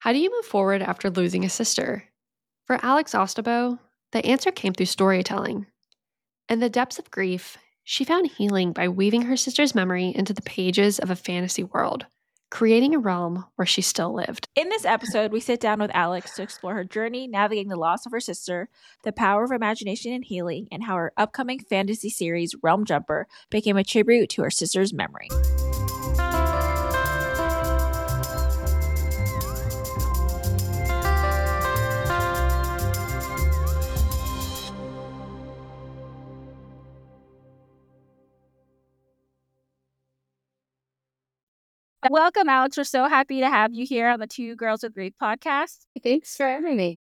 How do you move forward after losing a sister? For Alex Ostabo, the answer came through storytelling. In the depths of grief, she found healing by weaving her sister's memory into the pages of a fantasy world, creating a realm where she still lived. In this episode, we sit down with Alex to explore her journey navigating the loss of her sister, the power of imagination and healing, and how her upcoming fantasy series, Realm Jumper, became a tribute to her sister's memory. Welcome, Alex. We're so happy to have you here on the Two Girls with Grief podcast. Thanks for having me.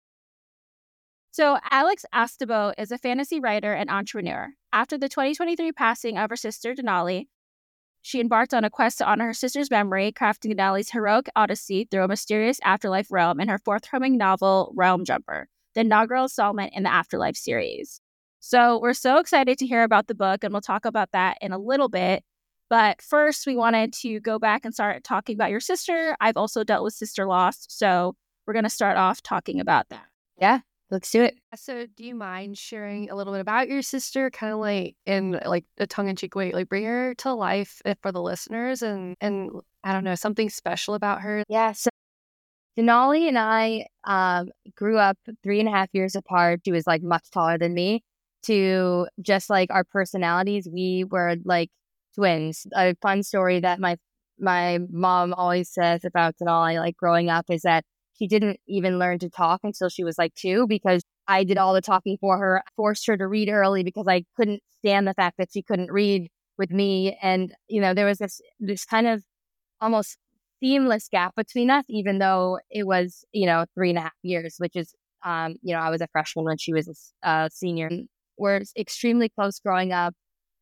So, Alex Ostabo is a fantasy writer and entrepreneur. After the 2023 passing of her sister, Denali, she embarked on a quest to honor her sister's memory, crafting Denali's heroic odyssey through a mysterious afterlife realm in her forthcoming novel, Realm Jumper, the inaugural installment in the Afterlife series. So, we're so excited to hear about the book, and we'll talk about that in a little bit. But first, we wanted to go back and start talking about your sister. I've also dealt with sister loss, so we're going to start off talking about that. Yeah, let's do it. So, do you mind sharing a little bit about your sister, kind of like in like a tongue-in-cheek way, like bring her to life for the listeners, and I don't know, something special about her? Yeah, so Denali and I grew up 3.5 years apart. She was like much taller than me. To just like our personalities, we were like twins. A fun story that my mom always says about Denali, like growing up, is that she didn't even learn to talk until she was like 2 because I did all the talking for her. I forced her to read early because I couldn't stand the fact that she couldn't read with me. And, you know, there was this kind of almost seamless gap between us, even though it was, 3.5 years, which is, I was a freshman when she was a senior. We're extremely close growing up.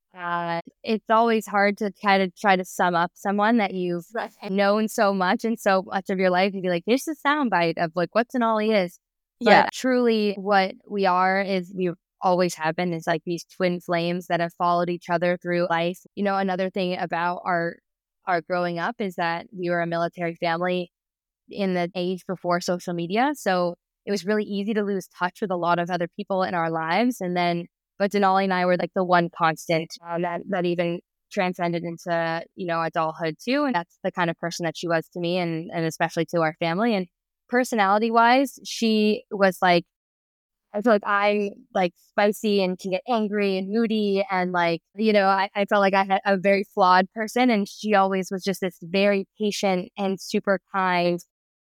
It's always hard to try to sum up someone that you've known so much and so much of your life and be like, here's a soundbite of like what Denali is. Yeah. But truly what we are is we always have been is like these twin flames that have followed each other through life. You know, another thing about our growing up is that we were a military family in the age before social media. So it was really easy to lose touch with a lot of other people in our lives. But Denali and I were like the one constant that even transcended into, adulthood too. And that's the kind of person that she was to me and especially to our family. And personality wise, she was like, I feel like I'm like spicy and can get angry and moody. And like, I felt like I had a very flawed person. And she always was just this very patient and super kind.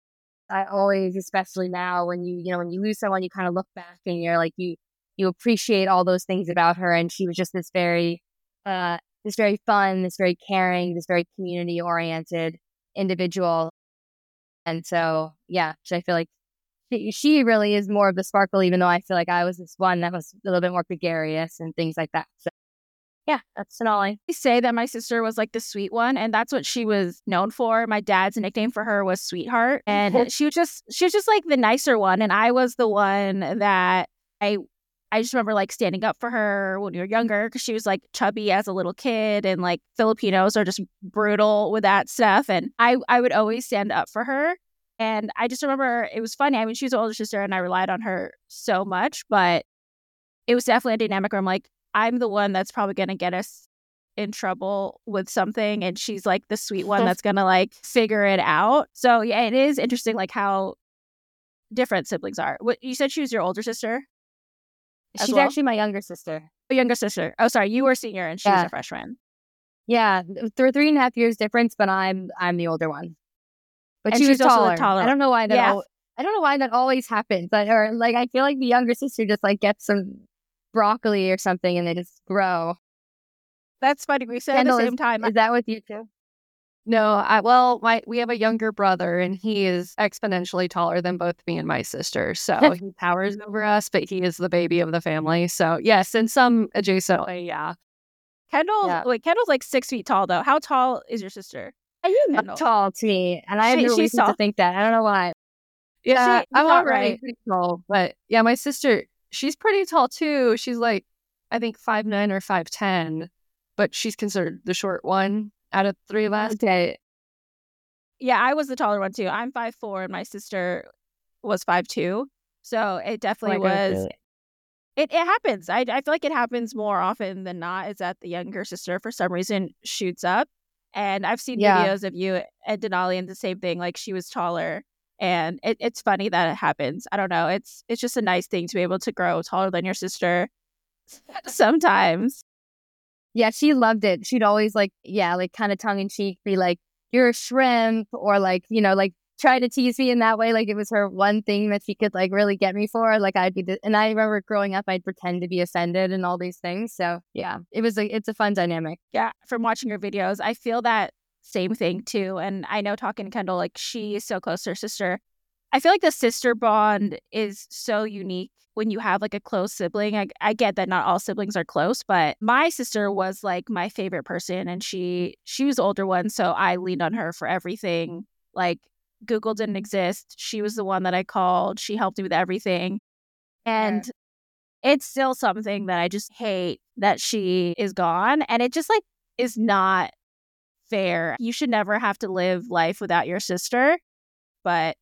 I always, especially now when when you lose someone, you kind of look back and you're like, you appreciate all those things about her. And she was just this very fun, this very caring, this very community oriented individual. And so, yeah, I feel like she really is more of the sparkle, even though I feel like I was this one that was a little bit more gregarious and things like that. So yeah, that's Denali. I say that my sister was like the sweet one, and that's what she was known for. My dad's nickname for her was Sweetheart, and she was just like the nicer one, and I was the one that I just remember like standing up for her when we were younger because she was like chubby as a little kid, and like Filipinos are just brutal with that stuff, and I would always stand up for her. And I just remember it was funny. I mean, she was an older sister, and I relied on her so much, but it was definitely a dynamic where I'm like, I'm the one that's probably going to get us in trouble with something. And she's like the sweet one that's going to like figure it out. So yeah, it is interesting like how different siblings are. What you said she was your older sister? She's actually my younger sister. Oh, younger sister. Oh, sorry. You were senior and she was a freshman. Yeah. There are 3.5 years difference, but I'm the older one. But and she was taller. taller. I don't know why that I don't know why that always happens. Or like I feel like the younger sister just like gets some broccoli or something and they just grow. That's funny. We said Kendall, at the same time. Is that with you too? No, we have a younger brother and he is exponentially taller than both me and my sister. So he towers over us, but he is the baby of the family. So yes, in some adjacent way, yeah. Kendall's like 6 feet tall though. How tall is your sister? Not tall to me, and I have no reason to think that. I don't know why. Yeah, I'm already pretty tall, but yeah, my sister, she's pretty tall too. She's like, I think 5'9" or 5'10", but she's considered the short one out of 3 of us. Okay. Yeah, I was the taller one too. I'm 5'4", and my sister was 5'2". So it definitely was. It happens. I feel like it happens more often than not, is that the younger sister for some reason shoots up. And I've seen videos of you and Denali, and the same thing. Like, she was taller, and it's funny that it happens. I don't know. It's just a nice thing to be able to grow taller than your sister sometimes. Yeah, she loved it. She'd always like kind of tongue in cheek be like, "You're a shrimp," or like, like try to tease me in that way. Like, it was her one thing that she could like really get me for. Like, and I remember growing up, I'd pretend to be offended and all these things. So yeah, it's a fun dynamic. Yeah, from watching your videos, I feel that same thing too. And I know, talking to Kendall, like, she is so close to her sister. I feel like the sister bond is so unique when you have like a close sibling. I get that not all siblings are close, but my sister was like my favorite person, and she was the older one, so I leaned on her for everything. Like, Google didn't exist. She was the one that I called. She helped me with everything. And it's still something that I just hate that she is gone. And it just like is not fair. You should never have to live life without your sister. But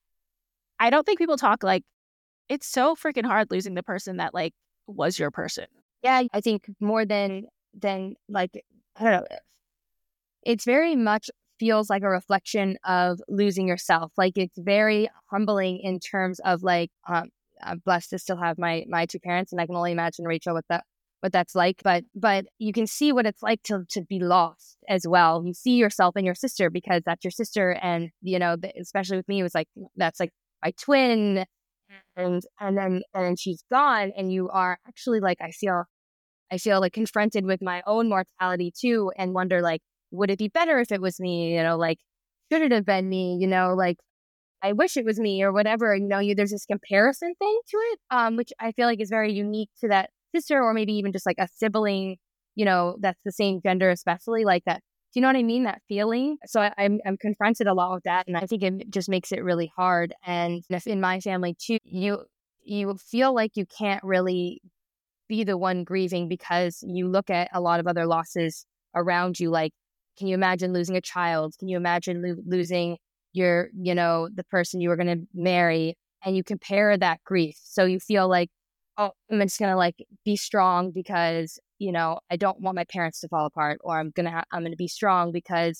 I don't think people talk like, it's so freaking hard losing the person that like was your person. Yeah, I think more than like, I don't know. It's very much feels like a reflection of losing yourself. Like, it's very humbling in terms of like, I'm blessed to still have my two parents, and I can only imagine, Rachel, what that's like. But you can see what it's like to be lost as well. You see yourself in your sister because that's your sister, and especially with me, it was like that's like my twin, and then she's gone, and you are actually like I feel like confronted with my own mortality too, and wonder like, would it be better if it was me? Like, should it have been me? Like, I wish it was me or whatever. There's this comparison thing to it, which I feel like is very unique to that sister, or maybe even just like a sibling, that's the same gender, especially like that. Do you know what I mean? That feeling. So I'm confronted a lot with that, and I think it just makes it really hard. And if in my family too, you feel like you can't really be the one grieving because you look at a lot of other losses around you. Like, can you imagine losing a child? Can you imagine losing your, the person you were going to marry? And you compare that grief. So you feel like, oh, I'm just going to like be strong because, I don't want my parents to fall apart, or I'm going to be strong because,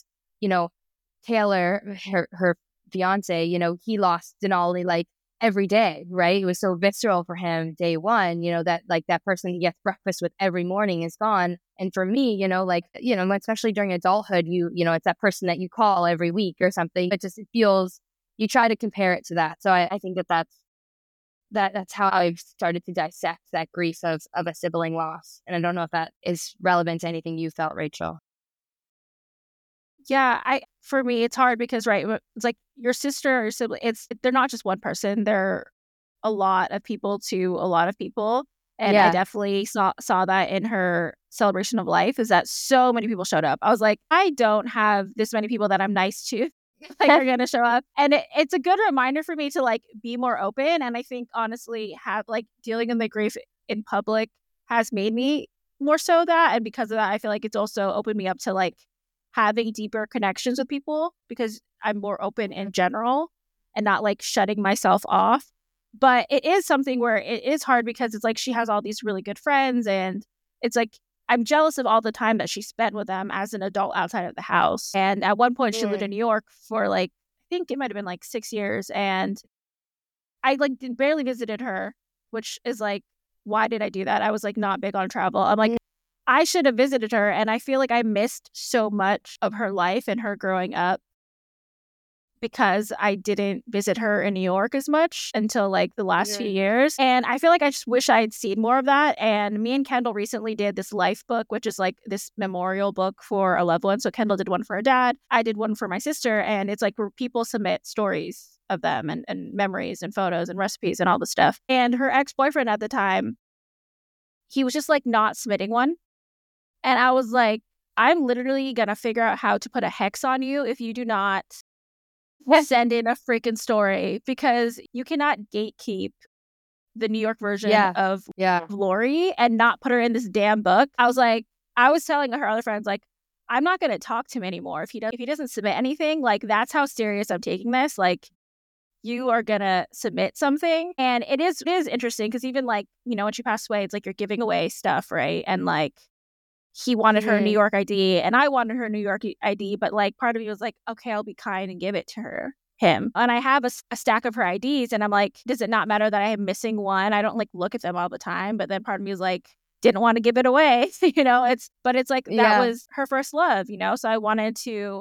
Taylor, her fiance, he lost Denali like every day, right? It was so visceral for him day one, that like that person he gets breakfast with every morning is gone. And for me, especially during adulthood, it's that person that you call every week or something. It feels, you try to compare it to that. So I think that's how I've started to dissect that grief of a sibling loss. And I don't know if that is relevant to anything you felt, Rachel. Yeah, for me, it's hard because, right, it's like your sister or your sibling, they're not just one person. They're a lot of people to a lot of people. And I definitely saw that in her celebration of life, is that so many people showed up. I was like, I don't have this many people that I'm nice to like are going to show up. And it's a good reminder for me to like be more open. And I think honestly, have like dealing in the grief in public has made me more so that. And because of that, I feel like it's also opened me up to like having deeper connections with people because I'm more open in general and not like shutting myself off. But it is something where it is hard because it's like she has all these really good friends, and it's like I'm jealous of all the time that she spent with them as an adult outside of the house. And at one point she lived in New York for like, I think it might have been like 6 years, and I like barely visited her, which is like, why did I do that? I was like not big on travel. I'm like, I should have visited her, and I feel like I missed so much of her life and her growing up because I didn't visit her in New York as much until like the last few years. And I feel like I just wish I had seen more of that. And me and Kendall recently did this life book, which is like this memorial book for a loved one. So Kendall did one for her dad. I did one for my sister. And it's like where people submit stories of them and memories and photos and recipes and all the stuff. And her ex-boyfriend at the time, he was just like not submitting one. And I was like, I'm literally going to figure out how to put a hex on you if you do not send in a freaking story, because you cannot gatekeep the New York version of Lori and not put her in this damn book. I was telling her other friends, like, I'm not going to talk to him anymore if he doesn't submit anything. Like, that's how serious I'm taking this. Like, you are going to submit something. And it is interesting because even like, you know, when she passed away, it's like you're giving away stuff, right? And like, he wanted her New York ID and I wanted her New York ID. But like, part of me was like, okay, I'll be kind and give it to him. And I have a stack of her IDs and I'm like, does it not matter that I am missing one? I don't like look at them all the time. But then part of me is like, didn't want to give it away, you know, it's like, that was her first love, you know? So I wanted to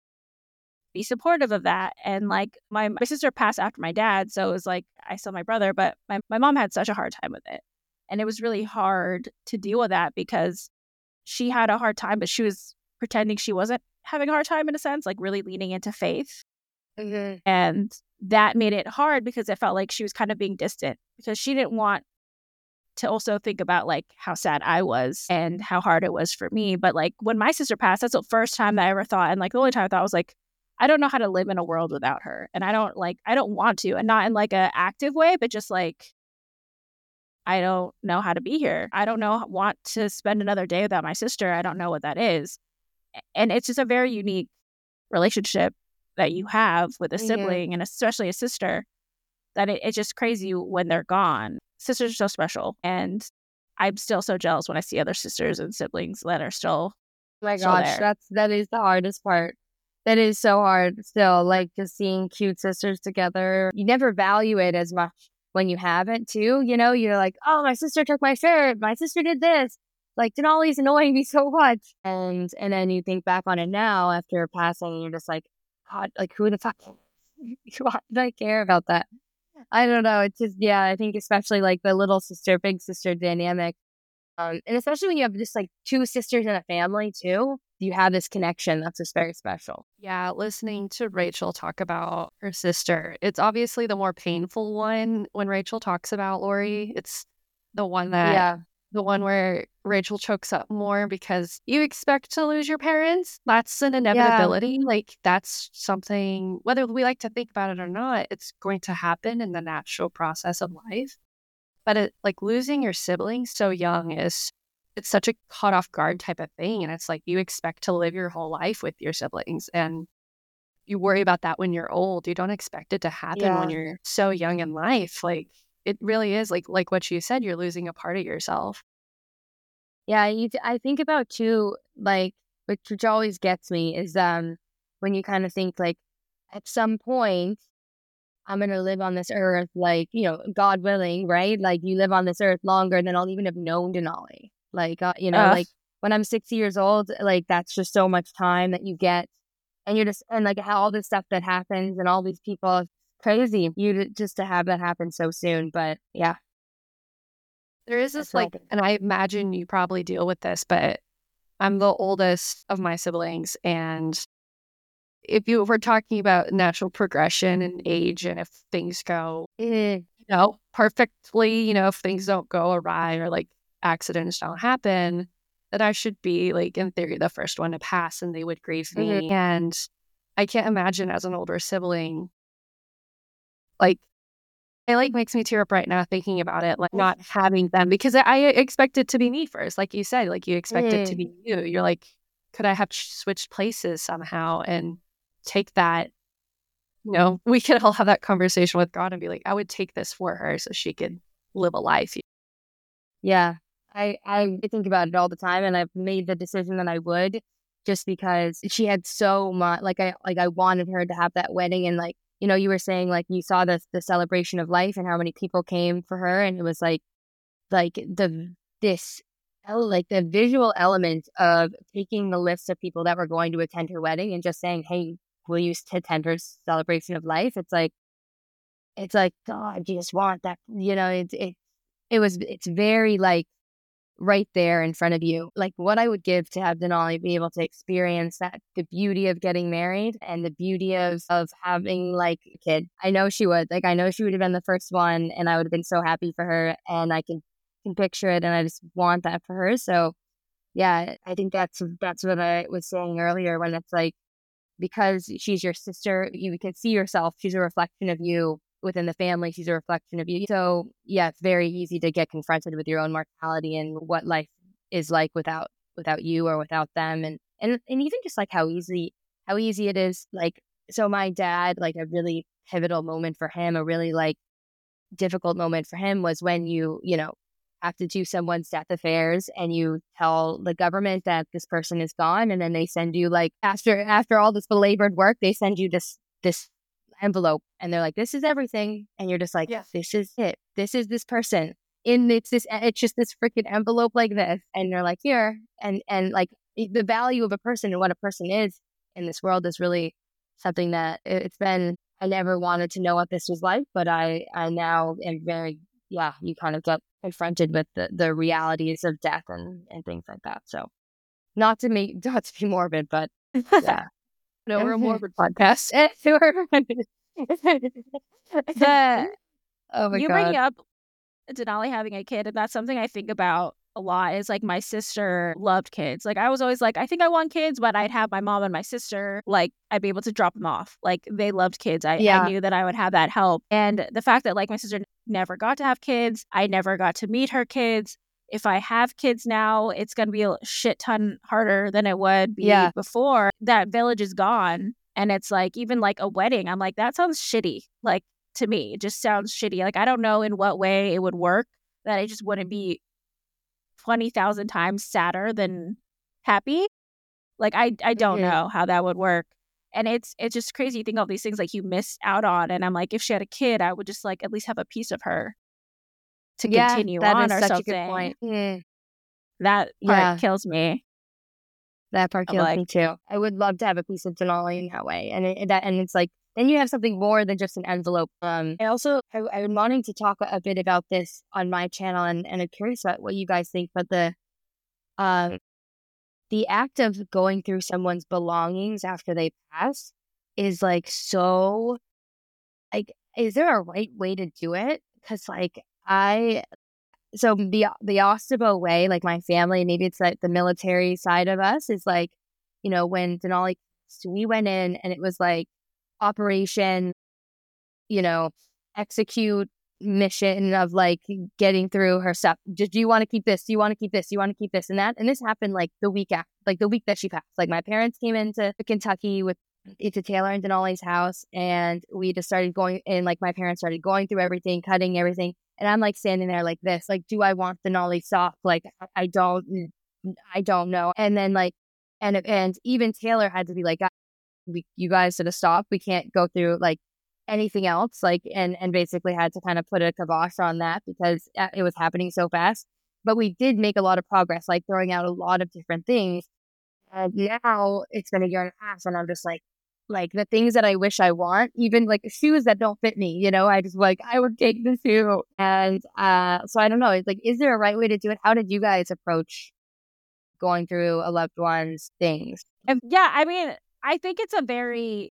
be supportive of that. And like my sister passed after my dad. So it was like, I saw my brother, but my mom had such a hard time with it. And it was really hard to deal with that because she had a hard time, but she was pretending she wasn't having a hard time in a sense, like really leaning into faith. And that made it hard because it felt like she was kind of being distant because she didn't want to also think about like how sad I was and how hard it was for me. But like when my sister passed, that's the first time that I ever thought, and like the only time I thought was like, I don't know how to live in a world without her. And I don't want to, and not in like a active way, but just like, I don't know how to be here. I don't want to spend another day without my sister. I don't know what that is. And it's just a very unique relationship that you have with a sibling and especially a sister that it's just crazy when they're gone. Sisters are so special. And I'm still so jealous when I see other sisters and siblings that are still my gosh, that is the hardest part. That is so hard still, like just seeing cute sisters together. You never value it as much when you have it too. You know, you're like, oh, my sister took my shirt. My sister did this. Like, Denali's annoying me so much. And then you think back on it now after passing and you're just like, God, like who the fuck? Why did I care about that? I don't know. It's just, yeah, I think especially like the little sister, big sister dynamic. And especially when you have just like two sisters in a family too, you have this connection that's just very special. Yeah, listening to Rachel talk about her sister, it's obviously the more painful one when Rachel talks about Lori. It's the one that, the one where Rachel chokes up more because you expect to lose your parents. That's an inevitability. Like that's something, whether we like to think about it or not, it's going to happen in the natural process of life. But like losing your siblings so young it's such a caught off guard type of thing. And it's like you expect to live your whole life with your siblings and you worry about that when you're old. You don't expect it to happen when you're so young in life. Like it really is like what you said, you're losing a part of yourself. Yeah, I think about too, like, which always gets me is when you kind of think like at some point I'm going to live on this earth, like, you know, God willing, right? Like you live on this earth longer than I'll even have known Denali. Like, you know, like when I'm 60 years old, like that's just so much time that you get. And you're just, and like how all this stuff that happens and all these people, crazy just to have that happen so soon. But yeah. There is this like, and I imagine you probably deal with this, but I'm the oldest of my siblings. And if we're talking about natural progression and age and if things go, you know, perfectly, you know, if things don't go awry or like accidents don't happen, that I should be like, in theory, the first one to pass and they would grieve me. And I can't imagine as an older sibling, like, it like makes me tear up right now thinking about it, like not having them because I expect it to be me first. Like you said, like you expect it to be you. You're like, could I have switched places somehow and take that, you know, we could all have that conversation with God and be like, I would take this for her so she could live a life. Yeah, I think about it all the time and I've made the decision that I would just because she had so much, like I wanted her to have that wedding and like, you know, you were saying like you saw the celebration of life and how many people came for her. And it was like the visual element of taking the list of people that were going to attend her wedding and just saying, hey, will you attend her celebration of life? It's like, God, you just want that, you know, it's very like right there in front of you. Like what I would give to have Denali be able to experience that, the beauty of getting married and the beauty of having like a kid. I know she would. Like I know she would have been the first one and I would have been so happy for her and I can picture it and I just want that for her. So yeah, I think that's what I was saying earlier when it's like because she's your sister, you can see yourself. She's a reflection of you within the family. She's a reflection of you. So yeah, it's very easy to get confronted with your own mortality and what life is like without you or without them. And and even just like how easy it is. Like, so my dad, like a really pivotal moment for him, a really like difficult moment for him was when you know, have to do someone's death affairs and you tell the government that this person is gone, and then they send you like after all this belabored work, they send you this envelope, and they're like, this is everything, and you're just like, this is it, this is this person, it's just this freaking envelope like this, and they're like, here, and like the value of a person and what a person is in this world is really something that it's been. I never wanted to know what this was like, but I now am very, you kind of get confronted with the realities of death and things like that. So not to be morbid, but yeah. No, we're a morbid podcast. Oh my You God. bringing up Denali having a kid, and that's something I think about a lot, is like my sister loved kids. Like I was always like, I think I want kids, but I'd have my mom and my sister, like I'd be able to drop them off. Like they loved kids. I knew that I would have that help. And the fact that like my sister never got to have kids, I never got to meet her kids. If I have kids now, it's going to be a shit ton harder than it would be before. That village is gone. And it's like, even like a wedding, I'm like, that sounds shitty. Like to me, it just sounds shitty. Like I don't know in what way it would work that it just wouldn't be 20,000 times sadder than happy. Like I don't know how that would work. And it's just crazy. You think all these things like you miss out on. And I'm like, if she had a kid, I would just like at least have a piece of her to continue on or something. That is such a good point. That part kills me. That part kills me too. I would love to have a piece of Denali in that way. And it's like, then you have something more than just an envelope. I'm wanting to talk a bit about this on my channel, and I'm curious about what you guys think. But the act of going through someone's belongings after they pass is like so. Like, is there a right way to do it? Because like so the Ostabo way, like my family, maybe it's like the military side of us, is like, you know, when Denali, we went in and it was like operation, you know, execute mission of like getting through her stuff. Do you want to keep this? Do you want to keep this? Do you want to keep this and that? And this happened like the week after, like the week that she passed. Like my parents came into Kentucky into Taylor and Denali's house, and we just started going in. Like my parents started going through everything, cutting everything, and I'm like standing there like this, like, do I want Denali sock? Like I don't know. And then like, and even Taylor had to be like, you guys should have stopped. We can't go through like anything else. Like, and basically had to kind of put a kibosh on that because it was happening so fast. But we did make a lot of progress, like throwing out a lot of different things. And now it's been a year and a half, and I'm just like the things that I wish I want, even like shoes that don't fit me, you know, I just like, I would take the shoe. And so I don't know. It's like, is there a right way to do it? How did you guys approach going through a loved one's things? Yeah, I mean, I think it's a very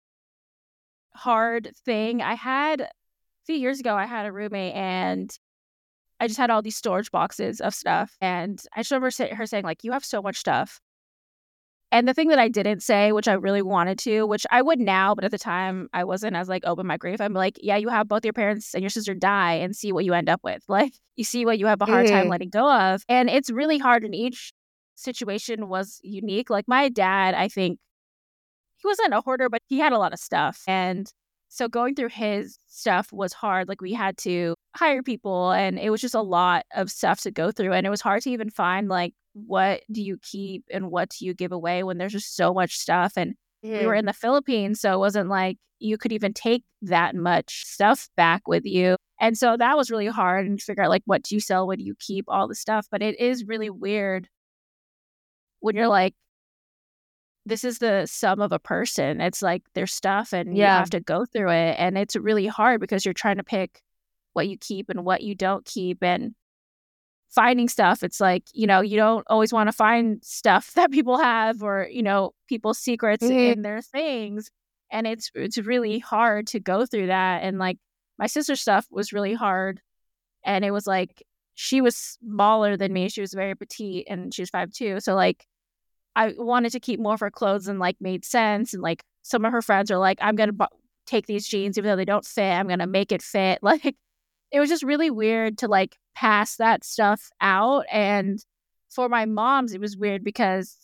hard thing. A few years ago, I had a roommate, and I just had all these storage boxes of stuff. And I just remember her saying, like, you have so much stuff. And the thing that I didn't say, which I really wanted to, which I would now, but at the time I wasn't as like open my grief. I'm like, yeah, you have both your parents and your sister die, and see what you end up with. Like, you see what you have a hard time letting go of. And it's really hard, and each situation was unique. Like my dad, I think he wasn't a hoarder, but he had a lot of stuff. And so going through his stuff was hard. Like we had to hire people, and it was just a lot of stuff to go through. And it was hard to even find like, what do you keep and what do you give away when there's just so much stuff. And we were in the Philippines, so it wasn't like you could even take that much stuff back with you. And so that was really hard, and figure out like, what do you sell, what do you keep, all the stuff. But it is really weird when you're like, this is the sum of a person. It's like their stuff, and you have to go through it. And it's really hard because you're trying to pick what you keep and what you don't keep. And finding stuff, it's like, you know, you don't always want to find stuff that people have, or, you know, people's secrets in their things. And it's really hard to go through that. And like my sister's stuff was really hard. And it was like, she was smaller than me. She was very petite, and she was 5'2". So like, I wanted to keep more of her clothes, and like made sense. And like some of her friends are like, I'm going to take these jeans, even though they don't fit, I'm going to make it fit. Like, it was just really weird to like pass that stuff out. And for my moms, it was weird because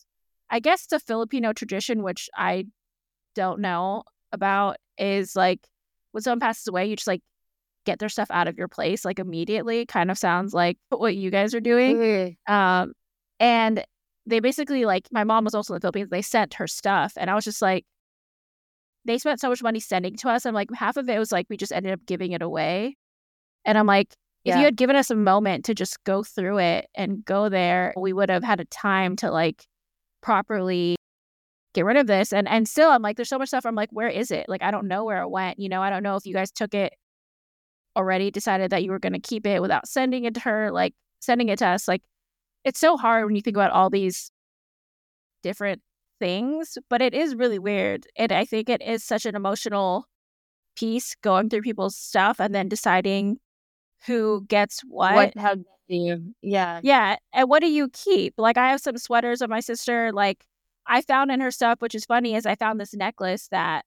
I guess the Filipino tradition, which I don't know about, is like when someone passes away, you just like get their stuff out of your place like immediately. Kind of sounds like what you guys are doing. Mm-hmm. And they basically, like, my mom was also in the Philippines. They sent her stuff, and I was just like, they spent so much money sending to us. I'm like, half of it was like we just ended up giving it away. And I'm like, if you had given us a moment to just go through it and go there, we would have had a time to like properly get rid of this. And still, I'm like, there's so much stuff. I'm like, where is it? Like, I don't know where it went. You know, I don't know if you guys took it already, decided that you were going to keep it without sending it to her, like sending it to us. Like, it's so hard when you think about all these different things, but it is really weird. And I think it is such an emotional piece, going through people's stuff and then deciding who gets what. How do you? Yeah. Yeah. And what do you keep? Like, I have some sweaters of my sister, like, I found in her stuff, which is funny, is I found this necklace that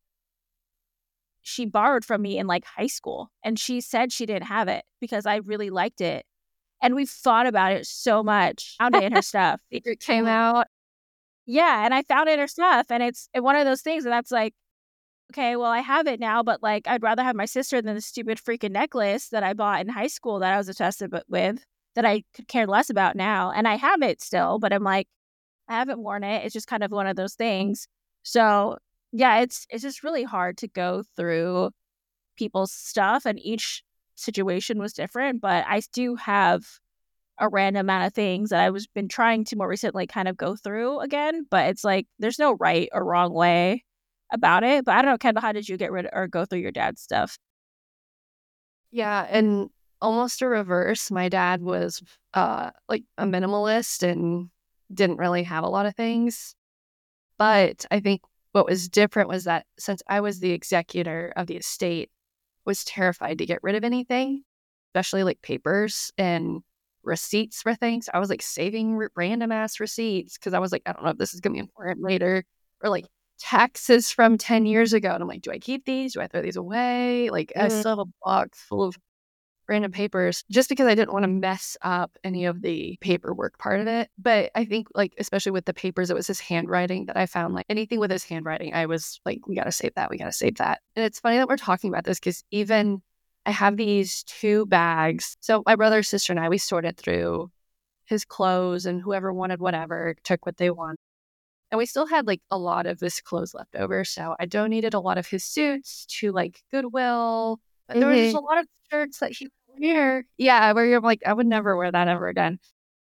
she borrowed from me in like high school. And she said she didn't have it because I really liked it. And we've thought about it so much. Found it in her stuff. It came out. Yeah. And I found it in her stuff. And it's one of those things that's like, okay, well, I have it now, but like, I'd rather have my sister than the stupid freaking necklace that I bought in high school that I was obsessed with, that I could care less about now. And I have it still, but I'm like, I haven't worn it. It's just kind of one of those things. So yeah, it's just really hard to go through people's stuff, and each situation was different. But I do have a random amount of things that I was been trying to more recently kind of go through again. But it's like there's no right or wrong way about it. But I don't know, Kendall, how did you get rid or go through your dad's stuff? Yeah, and almost a reverse. My dad was like a minimalist and didn't really have a lot of things. But I think what was different was that since I was the executor of the estate, was terrified to get rid of anything, especially like papers and receipts for things. I was like saving random ass receipts because I was like, I don't know if this is going to be important later, or like taxes from 10 years ago. And I'm like, do I keep these? Do I throw these away? Like, I still have a box full of random papers just because I didn't want to mess up any of the paperwork part of it. But I think, like, especially with the papers, it was his handwriting that I found. Like, anything with his handwriting, I was like, we got to save that. We got to save that. And it's funny that we're talking about this because even I have these 2 bags. So my brother, sister, and I, we sorted through his clothes, and whoever wanted whatever took what they wanted. And we still had like a lot of his clothes left over. So I donated a lot of his suits to like Goodwill. But there was just a lot of shirts that he would wear. Yeah, where you're like, I would never wear that ever again.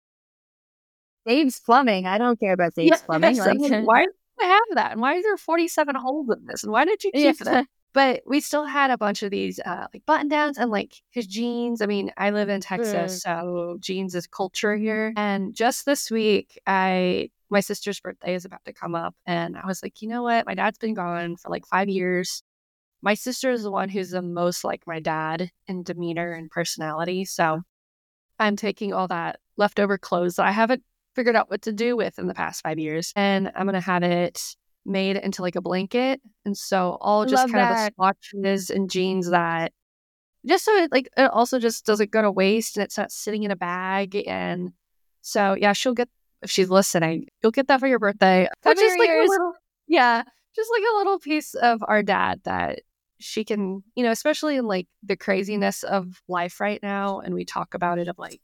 Dave's Plumbing. I don't care about Dave's Plumbing. Like, why do I have that? And why is there 47 holes in this? And why did you keep that? But we still had a bunch of these like button downs and like his jeans. I mean, I live in Texas, so jeans is culture here. And just this week, my sister's birthday is about to come up, and I was like, you know what? My dad's been gone for like 5 years. My sister is the one who's the most like my dad in demeanor and personality. So I'm taking all that leftover clothes that I haven't figured out what to do with in the past 5 years, and I'm going to have it made into like a blanket. And so all just kind of the swatches and jeans that just so it also just doesn't go to waste and it's not sitting in a bag. And so, yeah, she'll get, if she's listening, you'll get that for your birthday. Just like a little, just like a little piece of our dad that she can, you know, especially in like the craziness of life right now. And we talk about it of like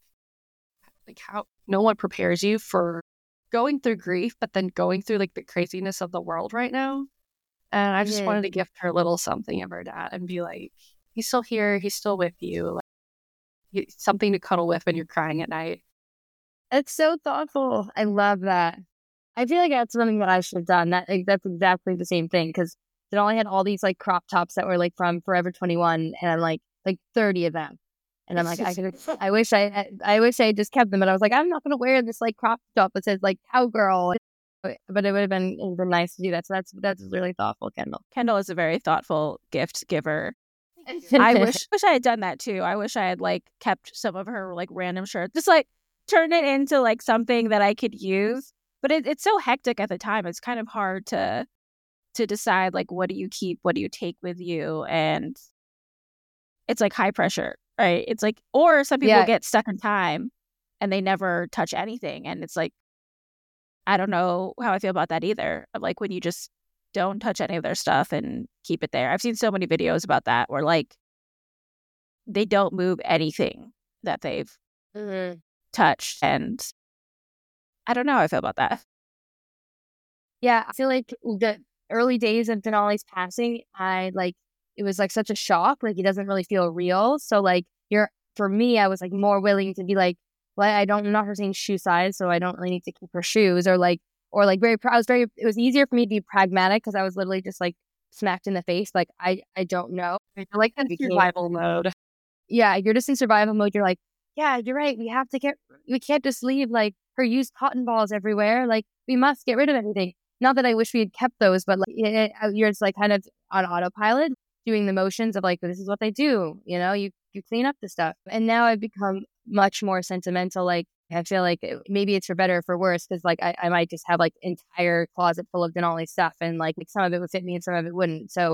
how no one prepares you for going through grief, but then going through like the craziness of the world right now. And I just wanted to gift her a little something of her dad and be like, he's still here. He's still with you. Like, something to cuddle with when you're crying at night. It's so thoughtful. I love that. I feel like that's something that I should have done. That's exactly the same thing, because it only had all these like crop tops that were like from Forever 21, and I'm like 30 of them. And I'm like, I wish I just kept them, but I was like, I'm not gonna wear this like crop top that says like cowgirl. But it would have been nice to do that. So that's really thoughtful, Kendall. Kendall is a very thoughtful gift giver. I wish I had done that too. I wish I had like kept some of her like random shirts, just like turn it into like something that I could use. But it's so hectic at the time. It's kind of hard to decide like, what do you keep, what do you take with you, and it's like high pressure, right? It's like, or some people get stuck in time and they never touch anything, and it's like, I don't know how I feel about that either. Of like when you just don't touch any of their stuff and keep it there. I've seen so many videos about that where like they don't move anything that they've touched. And I don't know how I feel about that. Yeah, I feel like the early days of Denali's passing, it was like such a shock. Like, it doesn't really feel real. So like for me, I was like more willing to be like, well, I'm not her same shoe size, so I don't really need to keep her shoes, or it was easier for me to be pragmatic because I was literally just like smacked in the face. Like, I don't know. You're like in survival mode. Yeah, you're just in survival mode. You're like, yeah, you're right. We can't just leave like her used cotton balls everywhere. Like, we must get rid of everything. Not that I wish we had kept those, but like you're just like kind of on autopilot, doing the motions of like, this is what they do. You know, you clean up the stuff. And now I've become much more sentimental. Like, I feel like maybe it's for better or for worse, because like I might just have like entire closet full of Denali stuff, and like some of it would fit me and some of it wouldn't. So,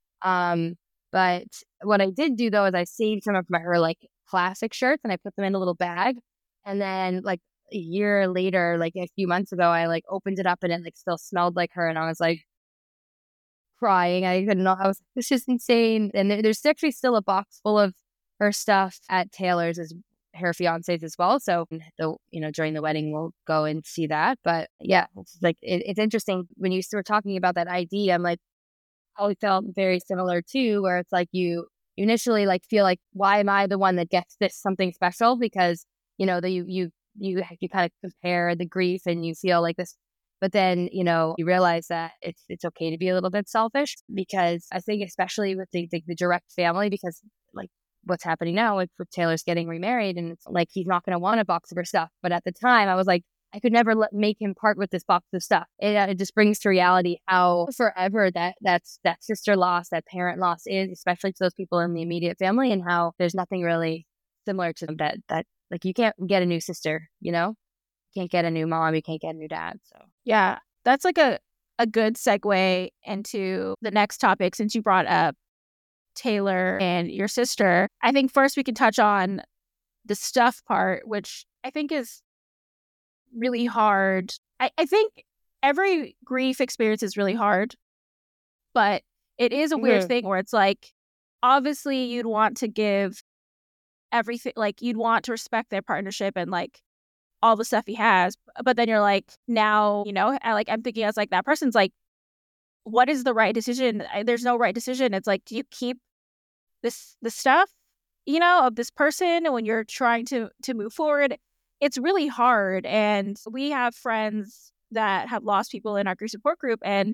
but what I did do though is I saved some of her like classic shirts and I put them in a little bag, and then like a year later, like a few months ago, I like opened it up and it like still smelled like her, and I was like crying. I couldn't know. I was like, this is insane. And there's actually still a box full of her stuff at Taylor's, as her fiance's as well. So during the wedding, we'll go and see that. But yeah, it's like it's interesting when you were talking about that ID. I'm like, I felt very similar too, where it's like you initially like feel like, why am I the one that gets this something special? Because you kind of compare the grief and you feel like this. But then, you realize that it's okay to be a little bit selfish, because I think especially with the direct family, because like what's happening now with Taylor's getting remarried, and it's like he's not going to want a box of her stuff. But at the time I was like, I could never make him part with this box of stuff. It just brings to reality how forever that sister loss, that parent loss is, especially to those people in the immediate family, and how there's nothing really similar to them that like you can't get a new sister, you can't get a new mom, you can't get a new dad. So yeah, that's like a good segue into the next topic, since you brought up Taylor and your sister. I think first we can touch on the stuff part, which I think is really hard. I think every grief experience is really hard, but it is a weird thing where it's like, obviously you'd want to give everything, like you'd want to respect their partnership and like all the stuff he has, but then you're like, now, I'm thinking as like, that person's like, what is the right decision? There's no right decision. It's like, do you keep the stuff, of this person when you're trying to move forward? It's really hard. And we have friends that have lost people in our grief support group, and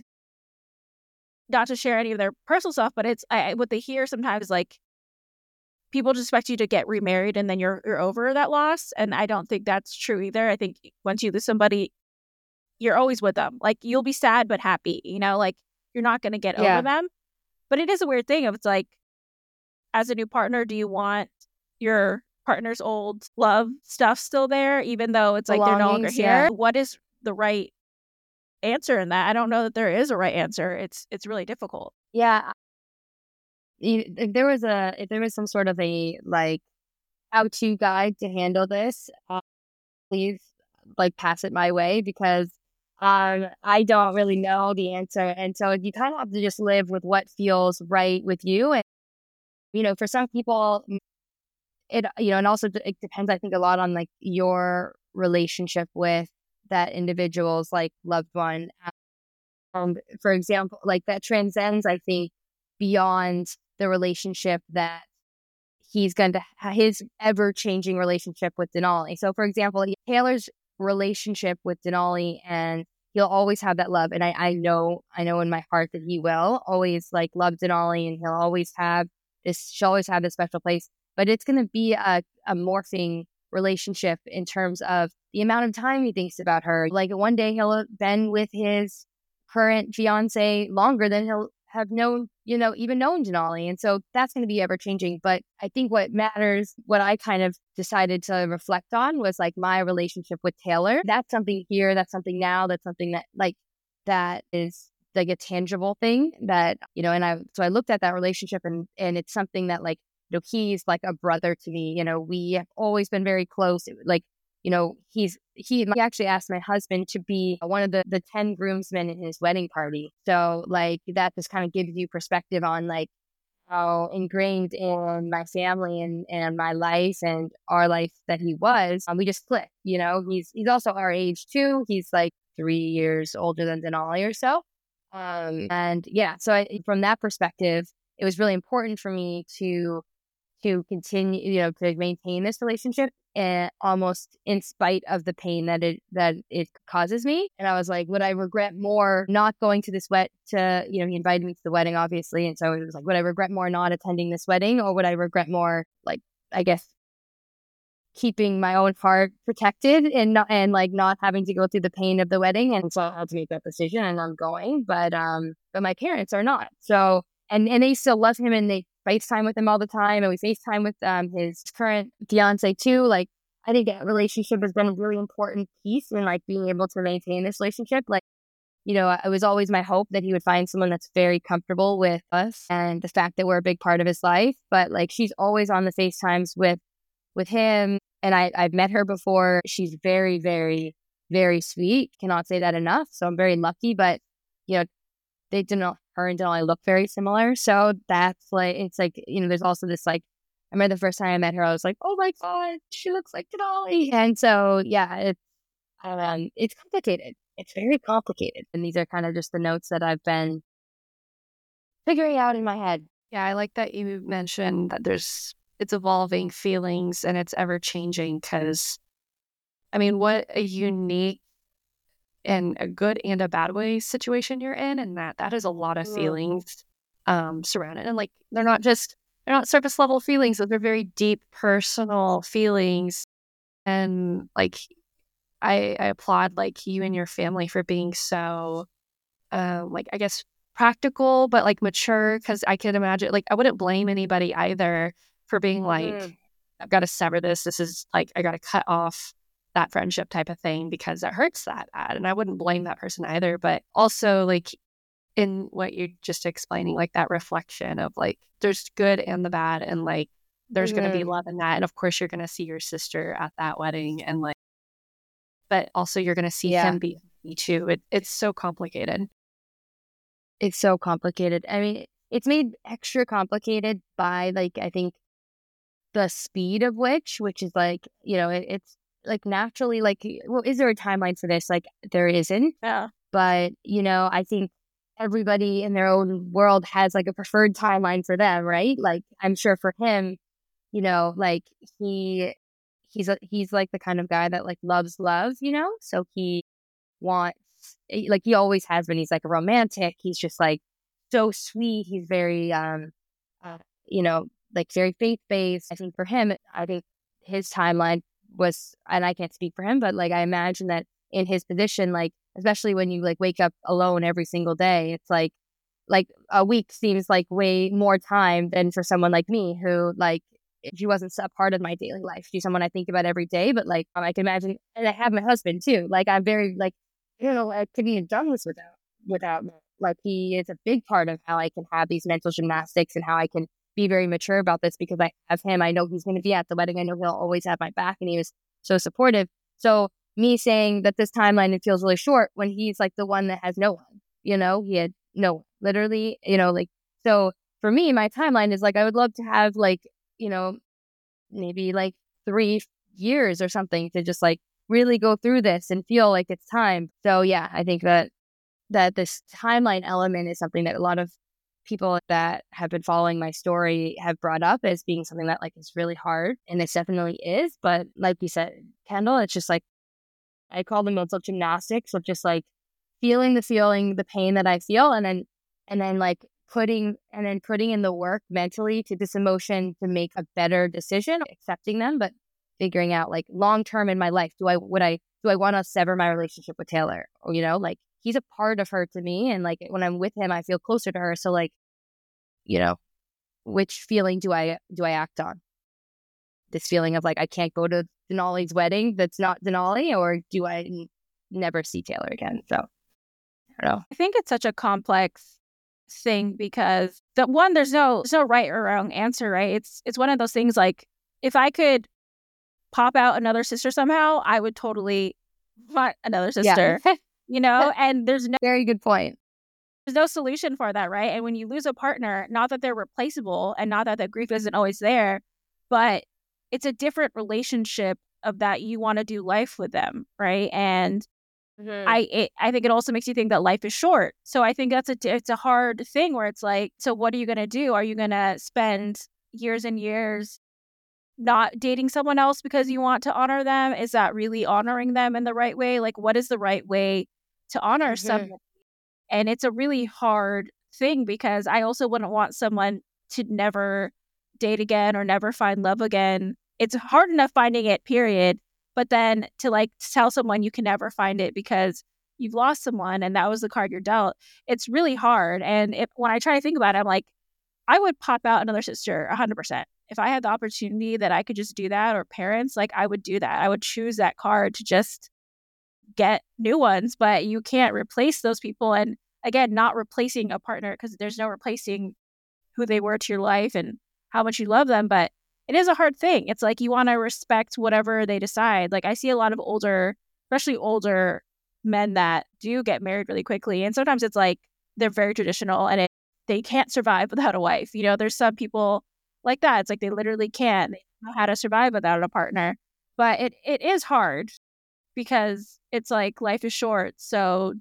not to share any of their personal stuff, but it's what they hear sometimes, like, people just expect you to get remarried and then you're over that loss. And I don't think that's true either. I think once you lose somebody, you're always with them. Like, you'll be sad but happy, like you're not going to get over them. But it is a weird thing of, it's like, as a new partner, do you want your partner's old love stuff still there, even though it's like they're no longer here? What is the right answer in that? I don't know that there is a right answer. It's really difficult. Yeah. If there was some sort of a like how-to guide to handle this, please like pass it my way, because I don't really know the answer, and so you kind of have to just live with what feels right with you. And for some people, it and also it depends, I think, a lot on like your relationship with that individual's like loved one. For example, like that transcends, I think, beyond the relationship that he's going to his ever-changing relationship with Denali. So, for example, Taylor's relationship with Denali, and he'll always have that love. And I know in my heart that he will always like love Denali, and she'll always have this special place. But it's going to be a morphing relationship in terms of the amount of time he thinks about her. Like, one day he'll have been with his current fiance longer than he'll have known, even known Denali. And so that's going to be ever changing. But I think what matters, what I kind of decided to reflect on, was like my relationship with Taylor. That's something here, that's something now, that's something that like, that is like a tangible thing that, so I looked at that relationship, and it's something that like, he's like a brother to me. We have always been very close. Like, he actually asked my husband to be one of the 10 groomsmen in his wedding party. So like that just kind of gives you perspective on like how ingrained in my family and my life and our life that he was. We just clicked, he's also our age too. He's like 3 years older than Denali or so. And yeah, so from that perspective, it was really important for me to continue, to maintain this relationship, and almost in spite of the pain that it causes me. And I was like, would I regret more not going to this he invited me to the wedding, obviously. And so it was like, would I regret more not attending this wedding, or would I regret more, like, I guess, keeping my own heart protected and not having to go through the pain of the wedding? And so I had to make that decision, and I'm going. But my parents are not. So, and they still love him, and they FaceTime with him all the time, and we FaceTime with his current fiance too. Like, I think that relationship has been a really important piece in like being able to maintain this relationship. Like, it was always my hope that he would find someone that's very comfortable with us and the fact that we're a big part of his life. But like, she's always on the FaceTimes with him, and I've met her before. She's very, very, very sweet. Cannot say that enough. So I'm very lucky. But her and Denali look very similar. So that's like, it's like, there's also this like, I remember the first time I met her, I was like, oh my God, she looks like Denali. And so, yeah, it's complicated. It's very complicated. And these are kind of just the notes that I've been figuring out in my head. Yeah, I like that you mentioned that it's evolving feelings and it's ever changing, because, I mean, what a unique and a good and a bad way situation you're in, and that is a lot of feelings surrounded, and like they're not surface level feelings. Those are very deep personal feelings. And like I applaud like you and your family for being so like, I guess, practical but like mature, because I could imagine, like, I wouldn't blame anybody either for being like, I've got to sever this is like, I got to cut off that friendship type of thing because it hurts that bad. And I wouldn't blame that person either. But also, like, in what you're just explaining, like that reflection of like, there's good and the bad, and like there's going to be love in that. And of course you're going to see your sister at that wedding, and like, but also you're going to see him be happy too. It's so complicated. It's so complicated. I mean, it's made extra complicated by like, I think the speed of which is like, it's like naturally, like, well, is there a timeline for this? Like, there isn't. Yeah. But, I think everybody in their own world has like a preferred timeline for them, right? Like, I'm sure for him, like he's like the kind of guy that like loves love, so he wants, like, he always has been. He's like a romantic. He's just like so sweet. He's very, like very faith-based. I think for him, his timeline was, and I can't speak for him, but like, I imagine that in his position, like, especially when you like wake up alone every single day, it's like a week seems like way more time than for someone like me who, like, she wasn't a part of my daily life. She's someone I think about every day, but like, I can imagine, and I have my husband too. Like, I'm very like, I couldn't have done this without like, he is a big part of how I can have these mental gymnastics and how I can be very mature about this, because I have him. I know he's going to be at the wedding. I know he'll always have my back, and he was so supportive. So me saying that this timeline, it feels really short when he's like the one that has no one, he had no one, literally, like, so for me, my timeline is like, I would love to have like, maybe like 3 years or something to just like really go through this and feel like it's time. So yeah, I think that this timeline element is something that a lot of people that have been following my story have brought up as being something that like is really hard, and it definitely is. But like you said, Kendall, it's just like, I call them mental gymnastics of just like feeling the pain that I feel, and then like putting in the work mentally to this emotion to make a better decision, accepting them, but figuring out like long term in my life, do I want to sever my relationship with Taylor? Or, like, he's a part of her to me, and like when I'm with him, I feel closer to her. So like, which feeling do I act on? This feeling of like, I can't go to Denali's wedding that's not Denali, or do I never see Taylor again? So I don't know. I think it's such a complex thing, because there's no right or wrong answer, right? It's one of those things like, if I could pop out another sister somehow, I would totally want another sister, and there's Very good point. no solution for that, right? And when you lose a partner, not that they're replaceable and not that the grief isn't always there, but it's a different relationship of that you want to do life with them, right? And I think it also makes you think that life is short. So I think it's a hard thing where it's like, so what are you going to do? Are you going to spend years and years not dating someone else because you want to honor them? Is that really honoring them in the right way? Like, what is the right way to honor someone? And it's a really hard thing because I also wouldn't want someone to never date again or never find love again. It's hard enough finding it, period. But then to like tell someone you can never find it because you've lost someone and that was the card you're dealt, it's really hard. And when I try to think about it, I'm like, I would pop out another sister 100%. If I had the opportunity that I could just do that, or parents, like I would do that. I would choose that card to just get new ones, but you can't replace those people. And again, not replacing a partner because there's no replacing who they were to your life and how much you love them. But it is a hard thing. It's like you want to respect whatever they decide. Like I see a lot of especially older men that do get married really quickly. And sometimes it's like they're very traditional and they can't survive without a wife. There's some people like that. It's like they literally can't. They don't know how to survive without a partner. But it is hard because it's like life is short. So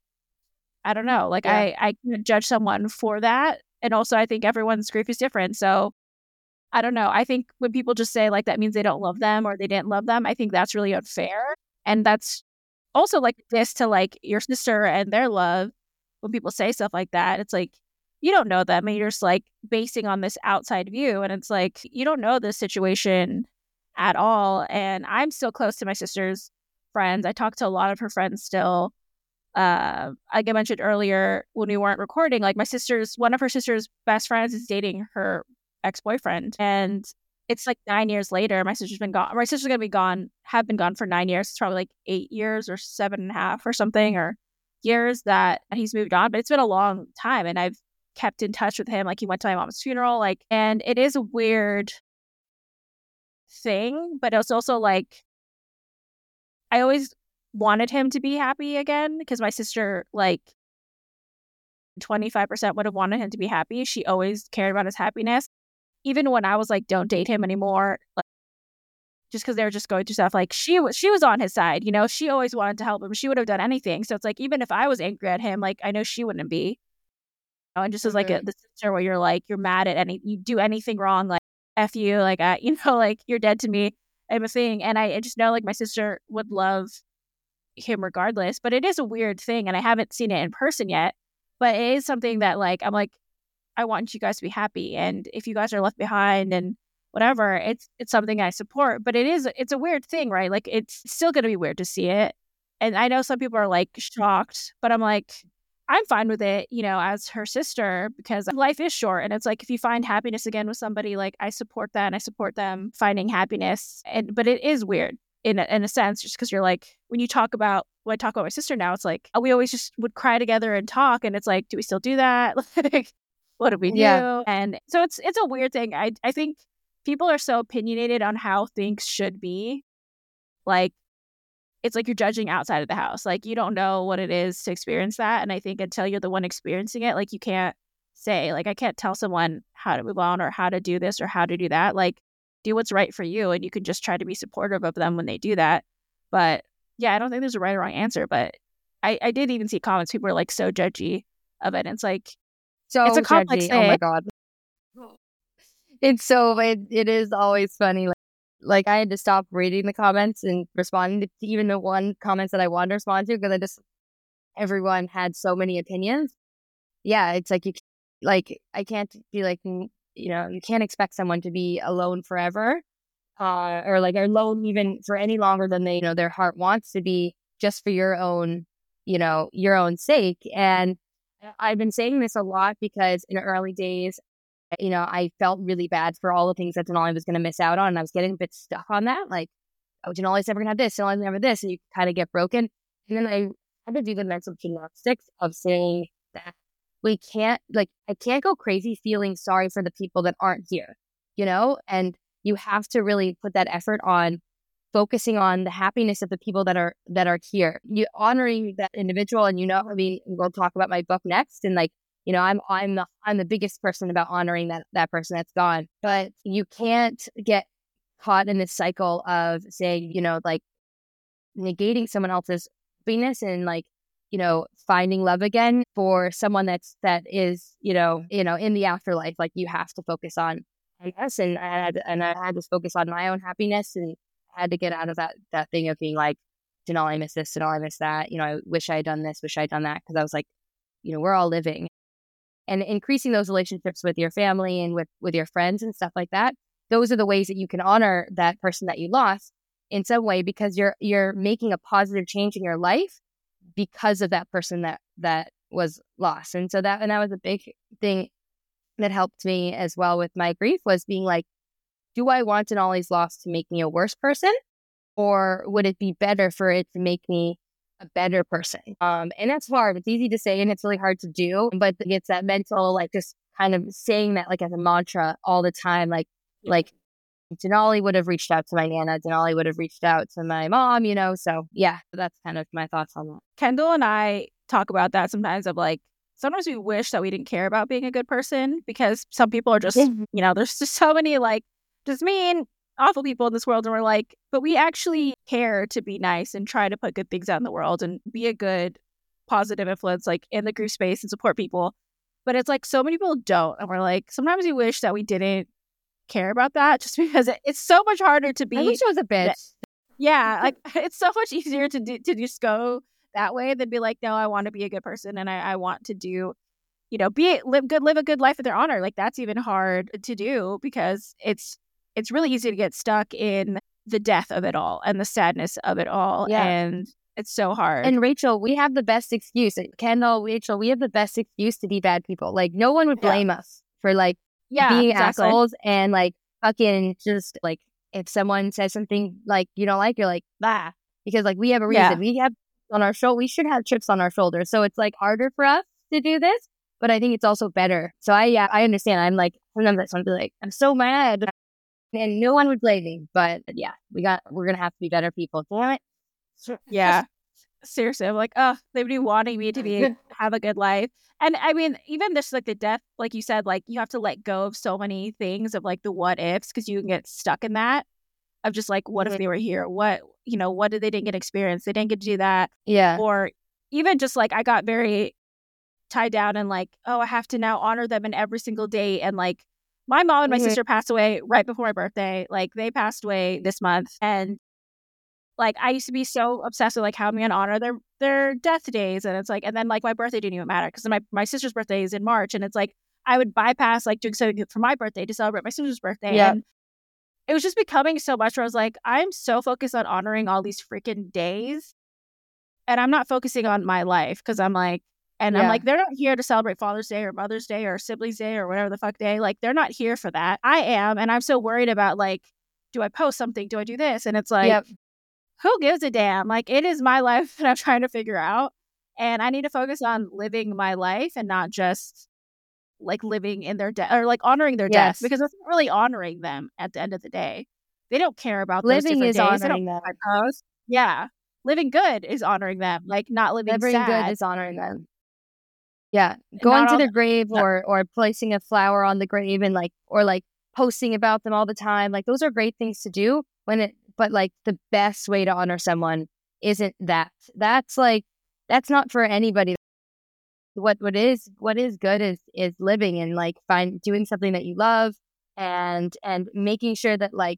I don't know. Like I can't judge someone for that. And also I think everyone's grief is different. So I don't know. I think when people just say like that means they don't love them or they didn't love them, I think that's really unfair. And that's also like this to like your sister and their love. When people say stuff like that, it's like you don't know them and you're just like basing on this outside view. And it's like you don't know the situation at all. And I'm still close to my sister's friends. I talk to a lot of her friends still. Like I mentioned earlier when we weren't recording, like one of her sister's best friends is dating her ex-boyfriend, and it's like 9 years later. My sister's been gone. My sister's gonna have been gone for 9 years. It's probably like 8 years or 7.5 or something, or years that he's moved on. But it's been a long time, and I've kept in touch with him. Like he went to my mom's funeral, like, and it is a weird thing, but it's also like I always wanted him to be happy again because my sister, like 25% would have wanted him to be happy. She always cared about his happiness. Even when I was like, don't date him anymore, like, just because they were just going through stuff, like she was on his side, she always wanted to help him. She would have done anything. So it's like, even if I was angry at him, like I know she wouldn't be. And just as like the sister where you're like, you're mad at you do anything wrong, like F you, like, like you're dead to me type of thing. And I just know like my sister would love him regardless. But it is a weird thing. And I haven't seen it in person yet. But it is something that like, I'm like, I want you guys to be happy. And if you guys are left behind and whatever, it's something I support. But it's a weird thing, right? Like it's still going to be weird to see it. And I know some people are like shocked, but I'm like, I'm fine with it, as her sister, because life is short. And it's like, if you find happiness again with somebody, like I support that and I support them finding happiness. But it is weird in a sense, just because you're like, when I talk about my sister now, it's like, we always just would cry together and talk. And it's like, do we still do that? Like, what do we do? Yeah. And so it's a weird thing. I think people are so opinionated on how things should be. Like, it's like you're judging outside of the house. Like, you don't know what it is to experience that. And I think until you're the one experiencing it, like, you can't say, like, I can't tell someone how to move on or how to do this or how to do that. Like, do what's right for you. And you can just try to be supportive of them when they do that. But yeah, I don't think there's a right or wrong answer. But I did even see comments. People are like so judgy of it. And it's like, So it's a complex judgy. thing. Oh my God. It is always funny. Like I had to stop reading the comments and responding to even the one comments that I wanted to respond to because everyone had so many opinions. Yeah, it's like I can't be like, you can't expect someone to be alone forever, or like alone even for any longer than their heart wants to be, just for your own sake. And I've been saying this a lot because in the early days, I felt really bad for all the things that Denali was going to miss out on. And I was getting a bit stuck on that. Like, oh, Denali's never going to have this. Denali's never this. And you kind of get broken. And then I had to do the mental gymnastics of saying that I can't go crazy feeling sorry for the people that aren't here, and you have to really put that effort on focusing on the happiness of the people that are here. You honoring that individual, and we'll talk about my book next, and like, I'm the biggest person about honoring that person that's gone. But you can't get caught in this cycle of saying, like negating someone else's happiness and like, finding love again for someone that is, in the afterlife. Like you have to focus on us, and I had to focus on my own happiness, and I had to get out of that thing of being like, Denali, I miss this, Denali, I miss that. I wish I had done this, wish I had done that, because I was like, we're all living. And increasing those relationships with your family and with your friends and stuff like that. Those are the ways that you can honor that person that you lost in some way, because you're making a positive change in your life because of that person that was lost. And so that was a big thing that helped me as well with my grief, was being like, do I want Denali's loss to make me a worse person, or would it be better for it to make me a better person? And that's hard. It's easy to say and it's really hard to do, but it's that mental, like just kind of saying that like as a mantra all the time, like Denali would have reached out to my Nana, Denali would have reached out to my mom, so yeah, that's kind of my thoughts on that. Kendall and I talk about that sometimes, of like, sometimes we wish that we didn't care about being a good person, because some people are just, there's just so many like just mean, awful people in this world, and we're like, but we actually care to be nice and try to put good things out in the world and be a good positive influence like in the grief space and support people. But it's like so many people don't, and we're like, sometimes we wish that we didn't care about that, just because it's so much harder to be. I wish I was a bitch. Yeah, like it's so much easier to just go that way than be like, no, I want to be a good person, and I want to do, live a good life with their honor. Like that's even hard to do, because it's really easy to get stuck in the death of it all and the sadness of it all. Yeah. And it's so hard. And Rachel, we have the best excuse. Kendall, Rachel, we have the best excuse to be bad people. Like no one would blame us for like being assholes, and like fucking just like, if someone says something like you don't like, you're like, bah, because like we have a reason. We have on our shoulder. We should have chips on our shoulders. So it's like harder for us to do this, but I think it's also better. So I understand. I'm like, sometimes I just want to be like, I'm so mad, and no one would blame me. But yeah, we're gonna have to be better people. Damn it. Yeah. Seriously, I'm like, oh, they'd be wanting me to have a good life. And I mean, even just like the death, like you said, like you have to let go of so many things of like the what ifs, because you can get stuck in that of just like, what if they were here? What did they didn't get experience? They didn't get to do that. Yeah. Or even just like, I got very tied down and like, oh, I have to now honor them in every single day. And like my mom and my sister passed away right before my birthday. Like they passed away this month. And like I used to be so obsessed with like how I'm gonna honor their death days, and it's like, and then like my birthday didn't even matter, because my sister's birthday is in March, and it's like I would bypass like doing something for my birthday to celebrate my sister's birthday. And it was just becoming so much where I was like, I'm so focused on honoring all these freaking days, and I'm not focusing on my life, because I'm like, I'm like, they're not here to celebrate Father's Day or Mother's Day or Siblings Day or whatever the fuck day. Like they're not here for that. I am, and I'm so worried about like, do I post something? Do I do this? And it's like, who gives a damn? Like, it is my life that I'm trying to figure out. And I need to focus on living my life and not just like living in their death or like honoring their death, because that's not really honoring them at the end of the day. They don't care about those living is days. Honoring them. Post. Yeah. Living good is honoring them. Like not living sad. Good is honoring them. Yeah. Going to their grave or placing a flower on the grave and like, or like posting about them all the time. Like those are great things to do but like the best way to honor someone isn't that. That's not for anybody. What is good is living and like doing something that you love and making sure that like,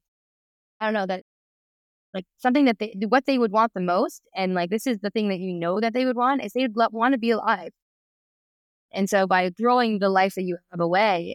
I don't know, that like something that what they would want the most. And like, this is the thing that that they would want is they would want to be alive. And so by throwing the life that you have away,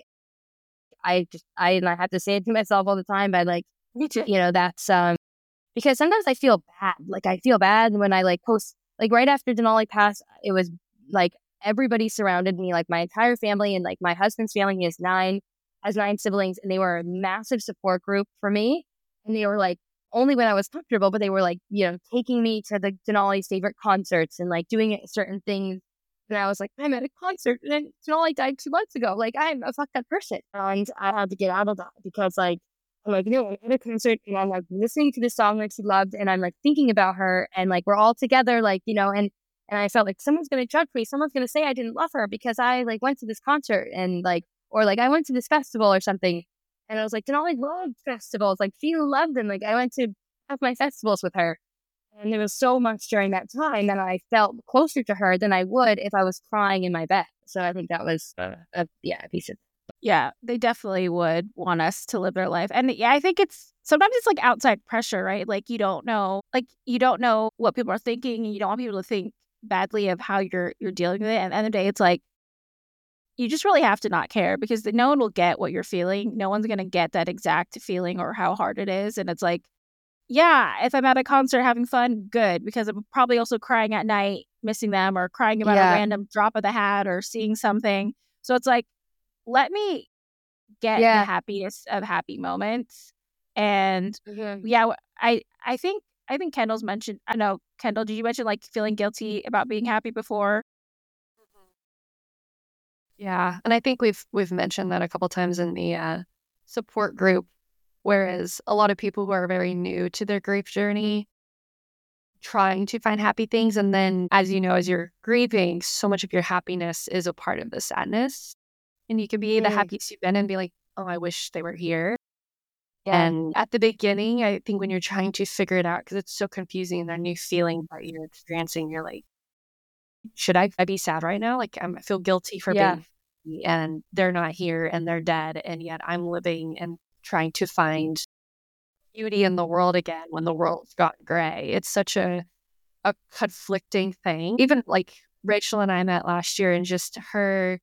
I have to say it to myself all the time, but like, me too. That's because sometimes I feel bad. Like I feel bad when I like post, like right after Denali passed, it was like everybody surrounded me, like my entire family and like my husband's family. He has 9 siblings, and they were a massive support group for me. And they were like only when I was comfortable, but they were like, taking me to the Denali's favorite concerts and like doing certain things. And I was like, I'm at a concert and then Denali died 2 months ago. Like I'm a fucked up person. And I had to get out of that because like, I'm like, I'm at a concert and I'm like listening to the song that she loved and I'm like thinking about her and like we're all together, like, and I felt like someone's gonna judge me, someone's gonna say I didn't love her because I like went to this concert and like or like I went to this festival or something. And I was like, Denali loved festivals, like she loved them. Like I went to have my festivals with her. And there was so much during that time that I felt closer to her than I would if I was crying in my bed. So I think that was a piece of. Yeah, they definitely would want us to live their life. And yeah, I think sometimes it's like outside pressure, right? Like you don't know what people are thinking and you don't want people to think badly of how you're dealing with it. And at the end of the day, it's like you just really have to not care because no one will get what you're feeling. No one's going to get that exact feeling or how hard it is. And it's like, yeah, if I'm at a concert having fun, good, because I'm probably also crying at night, missing them or crying about a random drop of the hat or seeing something. So it's like, let me get the happiest of happy moments. And I think Kendall's mentioned, I know, Kendall, did you mention like feeling guilty about being happy before? Yeah, and I think we've mentioned that a couple times in the support group. Whereas a lot of people who are very new to their grief journey, trying to find happy things, and then as you know, as you're grieving, so much of your happiness is a part of the sadness, and you can be the happiest you've been and be like, oh, I wish they were here. Yeah. And at the beginning, I think when you're trying to figure it out, because it's so confusing and that new feeling that you're experiencing, you're like, should I be sad right now? Like I feel guilty for being happy and they're not here and they're dead, and yet I'm living and trying to find beauty in the world again when the world's got gray. It's such a conflicting thing. Even like Rachel and I met last year and just her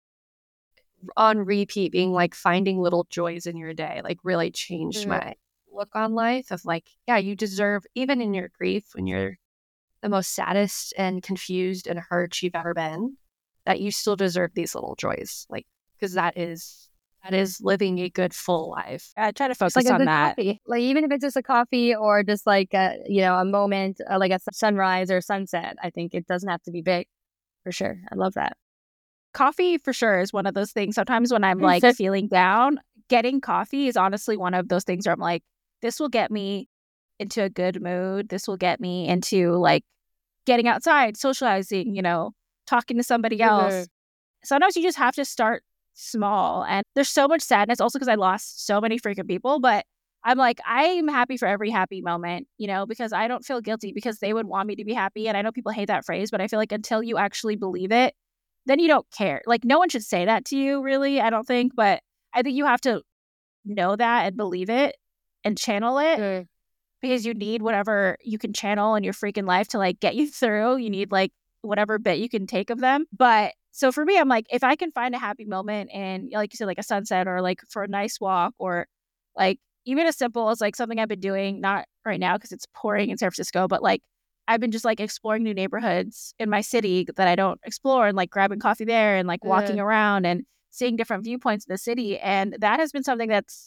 on repeat being like finding little joys in your day, like really changed my look on life of like, yeah, you deserve, even in your grief, when you're the most saddest and confused and hurt you've ever been, that you still deserve these little joys. Like, because that is living a good, full life. I try to focus on that. Coffee. Like, even if it's just a coffee or just like, a moment, like a sunrise or sunset, I think it doesn't have to be big. For sure. I love that. Coffee for sure is one of those things. Sometimes when I'm like feeling down, getting coffee is honestly one of those things where I'm like, this will get me into a good mood. This will get me into like getting outside, socializing, talking to somebody else. Sometimes you just have to start small. And there's so much sadness also because I lost so many freaking people. But I'm like, I'm happy for every happy moment, because I don't feel guilty because they would want me to be happy. And I know people hate that phrase, but I feel like until you actually believe it, then you don't care. Like no one should say that to you, really, I don't think. But I think you have to know that and believe it and channel it because you need whatever you can channel in your freaking life to like get you through. You need like whatever bit you can take of them. But so for me, I'm like, if I can find a happy moment and like you said, like a sunset or like for a nice walk or like even as simple as like something I've been doing, not right now because it's pouring in San Francisco, but like I've been just like exploring new neighborhoods in my city that I don't explore and like grabbing coffee there and like walking around and seeing different viewpoints in the city. And that has been something that's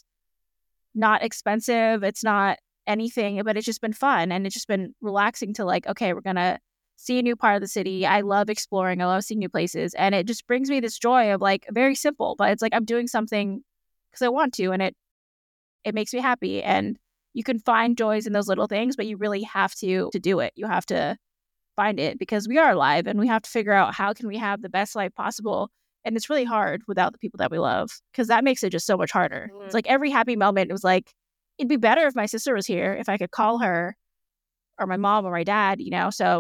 not expensive. It's not anything, but it's just been fun. And it's just been relaxing to like, okay, we're going to see a new part of the city. I love exploring. I love seeing new places. And it just brings me this joy of like very simple, but it's like I'm doing something because I want to. And it makes me happy. And you can find joys in those little things, but you really have to do it. You have to find it because we are alive and we have to figure out how can we have the best life possible. And it's really hard without the people that we love because that makes it just so much harder. It's like every happy moment, it was like, it'd be better if my sister was here, if I could call her or my mom or my dad, So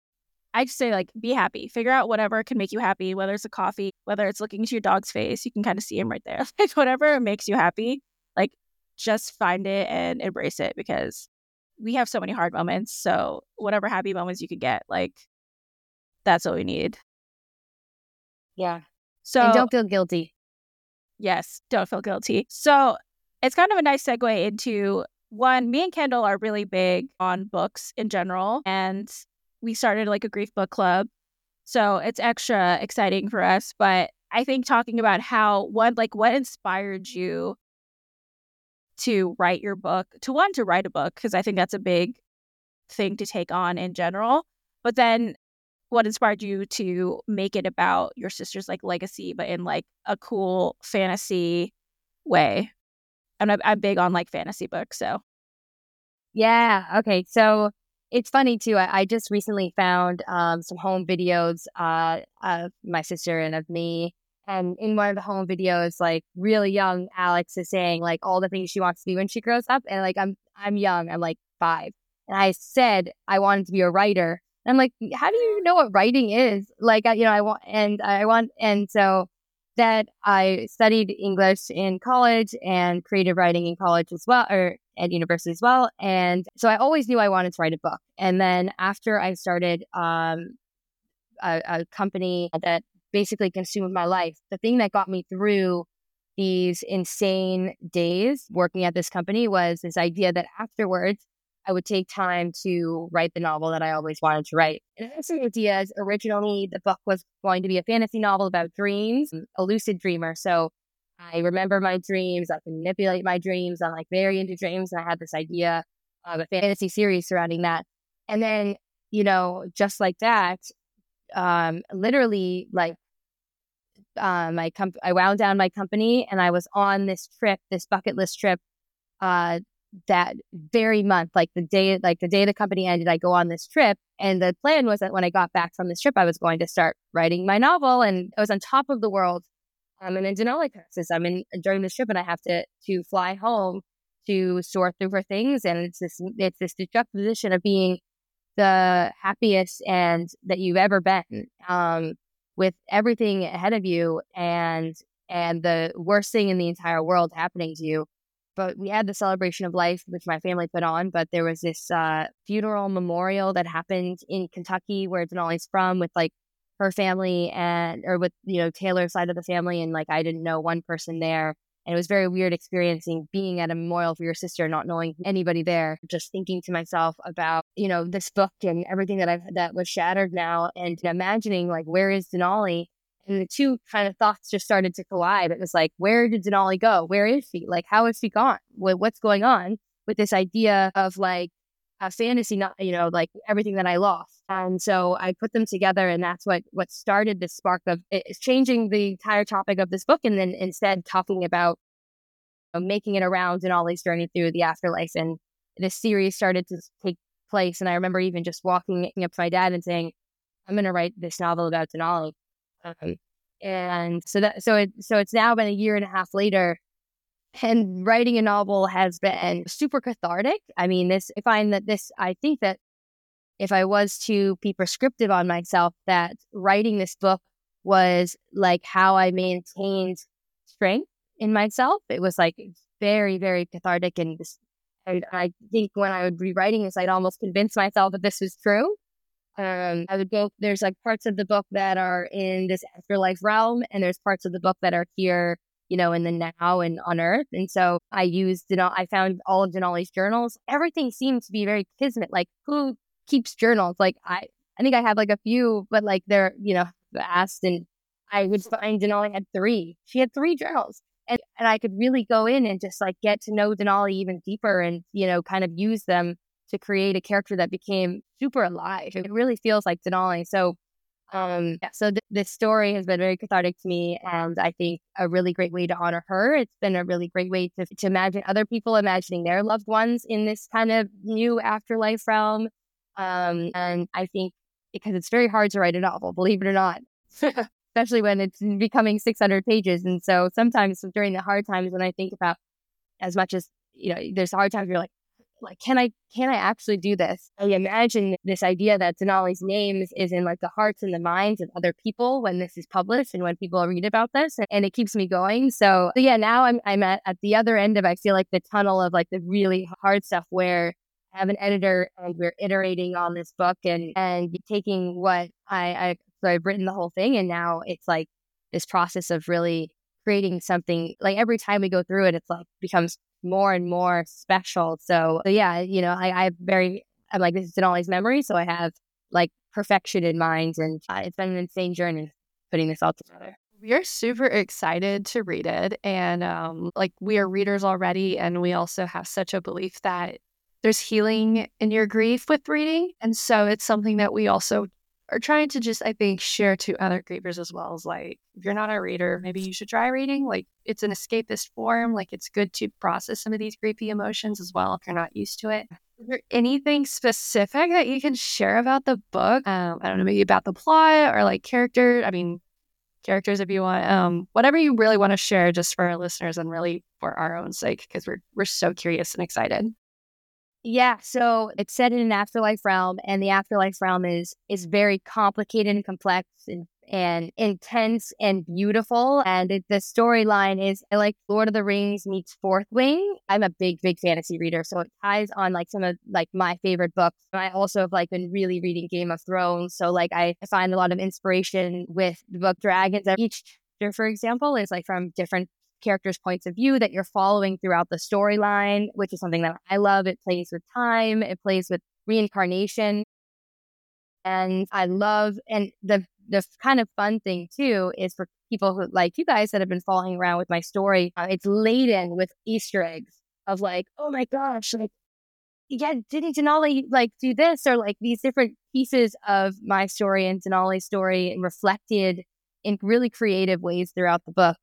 I just say like, be happy, figure out whatever can make you happy, whether it's a coffee, whether it's looking into your dog's face, you can kind of see him right there. Like whatever makes you happy, like just find it and embrace it because we have so many hard moments. So whatever happy moments you could get, like that's all we need. Yeah. So and don't feel guilty. Yes, don't feel guilty. So it's kind of a nice segue into one, me and Kendall are really big on books in general. And we started like a grief book club. So it's extra exciting for us. But I think talking about what inspired you to write your book, to write a book, because I think that's a big thing to take on in general. But then what inspired you to make it about your sister's like legacy, but in like a cool fantasy way? I'm big on like fantasy books. So Yeah. Okay. So it's funny too. I just recently found some home videos of my sister and of me. And in one of the home videos, like really young Alex is saying like all the things she wants to be when she grows up. And like I'm young. I'm like 5. And I said I wanted to be a writer. And I'm like, how do you even know what writing is? Like, and so that I studied English in college and creative writing in college as well, or at university as well. And so I always knew I wanted to write a book. And then after I started a company that basically consumed my life, the thing that got me through these insane days working at this company was this idea that afterwards I would take time to write the novel that I always wanted to write. And this idea is originally the book was going to be a fantasy novel about dreams, a lucid dreamer. So I remember my dreams, I can manipulate my dreams, I'm like very into dreams. And I had this idea of a fantasy series surrounding that. And then, just like that, literally like I wound down my company and I was on this trip, this bucket list trip, that very month, like the day the company ended, I go on this trip. And the plan was that when I got back from this trip, I was going to start writing my novel. And I was on top of the world. I'm in Denali, Texas. During this trip and I have to fly home to sort through for things. And it's this juxtaposition of being the happiest and that you've ever been, with everything ahead of you and the worst thing in the entire world happening to you. But we had the celebration of life, which my family put on. But there was this funeral memorial that happened in Kentucky, where Denali's from, with like her family or with Taylor's side of the family, and like I didn't know one person there, and it was very weird experiencing being at a memorial for your sister, not knowing anybody there. Just thinking to myself about this book and everything that was shattered now, and imagining like where is Denali. And the two kind of thoughts just started to collide. It was like, where did Denali go? Where is she? Like, how is she gone? What's going on with this idea of like a fantasy, not, like everything that I lost. And so I put them together, and that's what started this spark of changing the entire topic of this book. And then instead talking about making it around Denali's journey through the afterlife. And this series started to take place. And I remember even just walking up to my dad and saying, I'm going to write this novel about Denali. And so it's now been a year and a half later, and writing a novel has been super cathartic. I mean, I think that if I was to be prescriptive on myself, that writing this book was like how I maintained strength in myself. It was like very, very cathartic. And I think when I would be writing this, I'd almost convince myself that this was true. There's like parts of the book that are in this afterlife realm, and there's parts of the book that are here, in the now and on Earth. And so I found all of Denali's journals. Everything seemed to be very kismet. Like, who keeps journals? Like, I think I have like a few, but like they're, vast. And I would find Denali had 3. She had 3 journals. And I could really go in and just like get to know Denali even deeper and, kind of use them to create a character that became super alive. It really feels like Denali. So, this story has been very cathartic to me, and I think a really great way to honor her. It's been a really great way to imagine other people imagining their loved ones in this kind of new afterlife realm. And I think because it's very hard to write a novel, believe it or not, especially when it's becoming 600 pages. And so sometimes during the hard times, when I think about, as much as, there's hard times, you're like, can I actually do this? I imagine this idea that Denali's name is in like the hearts and the minds of other people when this is published and when people read about this, and it keeps me going. So yeah, now I'm at the other end of, I feel like, the tunnel of like the really hard stuff, where I have an editor and we're iterating on this book and taking what so I've written the whole thing, and now it's like this process of really creating something. Like every time we go through it, it's like becomes more and more special. So yeah, I'm like, this is Denali's memory, so I have like perfection in mind, and it's been an insane journey putting this all together. We are super excited to read it, and we are readers already, and we also have such a belief that there's healing in your grief with reading, and so it's something that we also are trying to just, I think, share to other grievers as well, as like, if you're not a reader, maybe you should try reading. Like, it's an escapist form. Like, it's good to process some of these griefy emotions as well if you're not used to it. Is there anything specific that you can share about the book? I don't know, maybe about the plot or like characters if you want. Whatever you really want to share, just for our listeners and really for our own sake, because we're so curious and excited. Yeah, so it's set in an afterlife realm, and the afterlife realm is very complicated and complex and intense and beautiful. And the storyline is like Lord of the Rings meets Fourth Wing. I'm a big fantasy reader, so it ties on like some of like my favorite books. And I also have like been really reading Game of Thrones, so like I find a lot of inspiration with the book Dragons. Each chapter, for example, is like from different characters' points of view that you're following throughout the storyline, which is something that I love. It plays with time, it plays with reincarnation. And I love, and the kind of fun thing too is for people who like you guys that have been following around with my story, it's laden with Easter eggs of like, oh my gosh, like, yeah, didn't Denali like do this? Or like these different pieces of my story and Denali's story reflected in really creative ways throughout the book.